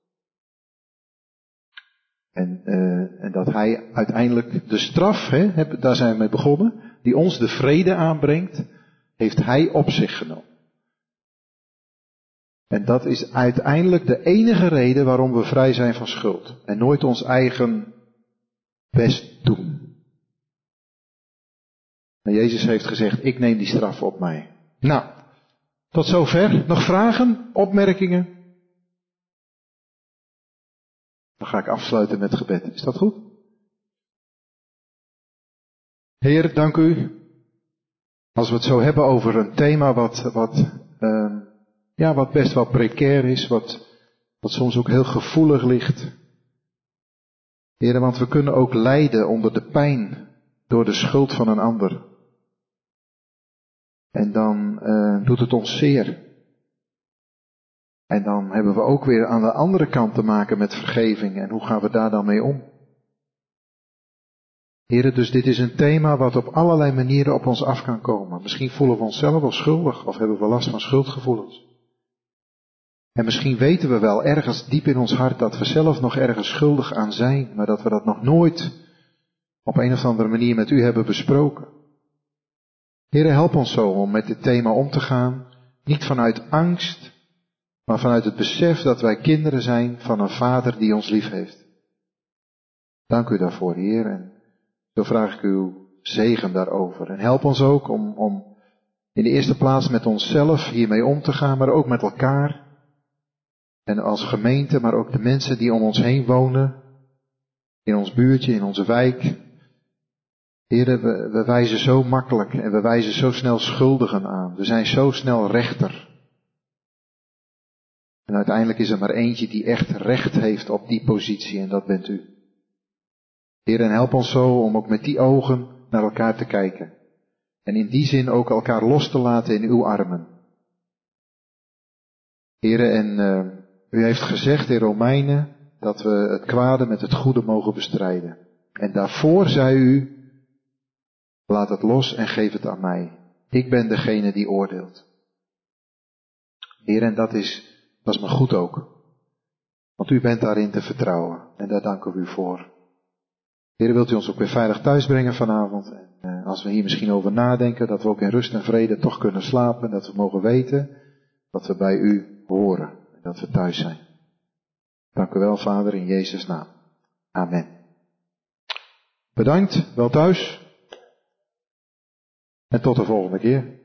En, uh, en dat Hij uiteindelijk de straf, hè, daar zijn we mee begonnen, die ons de vrede aanbrengt, heeft Hij op zich genomen. En dat is uiteindelijk de enige reden waarom we vrij zijn van schuld. En nooit ons eigen best doen. En Jezus heeft gezegd, ik neem die straf op mij. Nou, tot zover. Nog vragen? Opmerkingen? Dan ga ik afsluiten met gebed. Is dat goed? Heer, dank u. Als we het zo hebben over een thema wat, wat, uh, ja, wat best wel precair is, wat, wat soms ook heel gevoelig ligt. Heer, want we kunnen ook lijden onder de pijn door de schuld van een ander. En dan uh, doet het ons zeer. En dan hebben we ook weer aan de andere kant te maken met vergeving. En hoe gaan we daar dan mee om? Heren, dus dit is een thema wat op allerlei manieren op ons af kan komen. Misschien voelen we onszelf wel schuldig of hebben we last van schuldgevoelens. En misschien weten we wel ergens diep in ons hart dat we zelf nog ergens schuldig aan zijn, maar dat we dat nog nooit op een of andere manier met u hebben besproken. Heren, help ons zo om met dit thema om te gaan, niet vanuit angst, maar vanuit het besef dat wij kinderen zijn van een Vader die ons lief heeft. Dank u daarvoor, Heer, en zo vraag ik uw zegen daarover. En help ons ook om, om in de eerste plaats met onszelf hiermee om te gaan, maar ook met elkaar. En als gemeente, maar ook de mensen die om ons heen wonen, in ons buurtje, in onze wijk. Heren, we, we wijzen zo makkelijk en we wijzen zo snel schuldigen aan. We zijn zo snel rechter. En uiteindelijk is er maar eentje die echt recht heeft op die positie en dat bent u. Heer, en help ons zo om ook met die ogen naar elkaar te kijken. En in die zin ook elkaar los te laten in uw armen. Heren, en uh, u heeft gezegd in Romeinen dat we het kwade met het goede mogen bestrijden. En daarvoor zei u, laat het los en geef het aan mij. Ik ben degene die oordeelt. Heer, en dat is, dat is maar goed ook. Want u bent daarin te vertrouwen. En daar danken we u voor. Heer, wilt u ons ook weer veilig thuis brengen vanavond. En uh, als we hier misschien over nadenken, dat we ook in rust en vrede toch kunnen slapen. Dat we mogen weten dat we bij u horen. En dat we thuis zijn. Dank u wel, Vader, in Jezus' naam. Amen. Bedankt, wel thuis. En tot de volgende keer.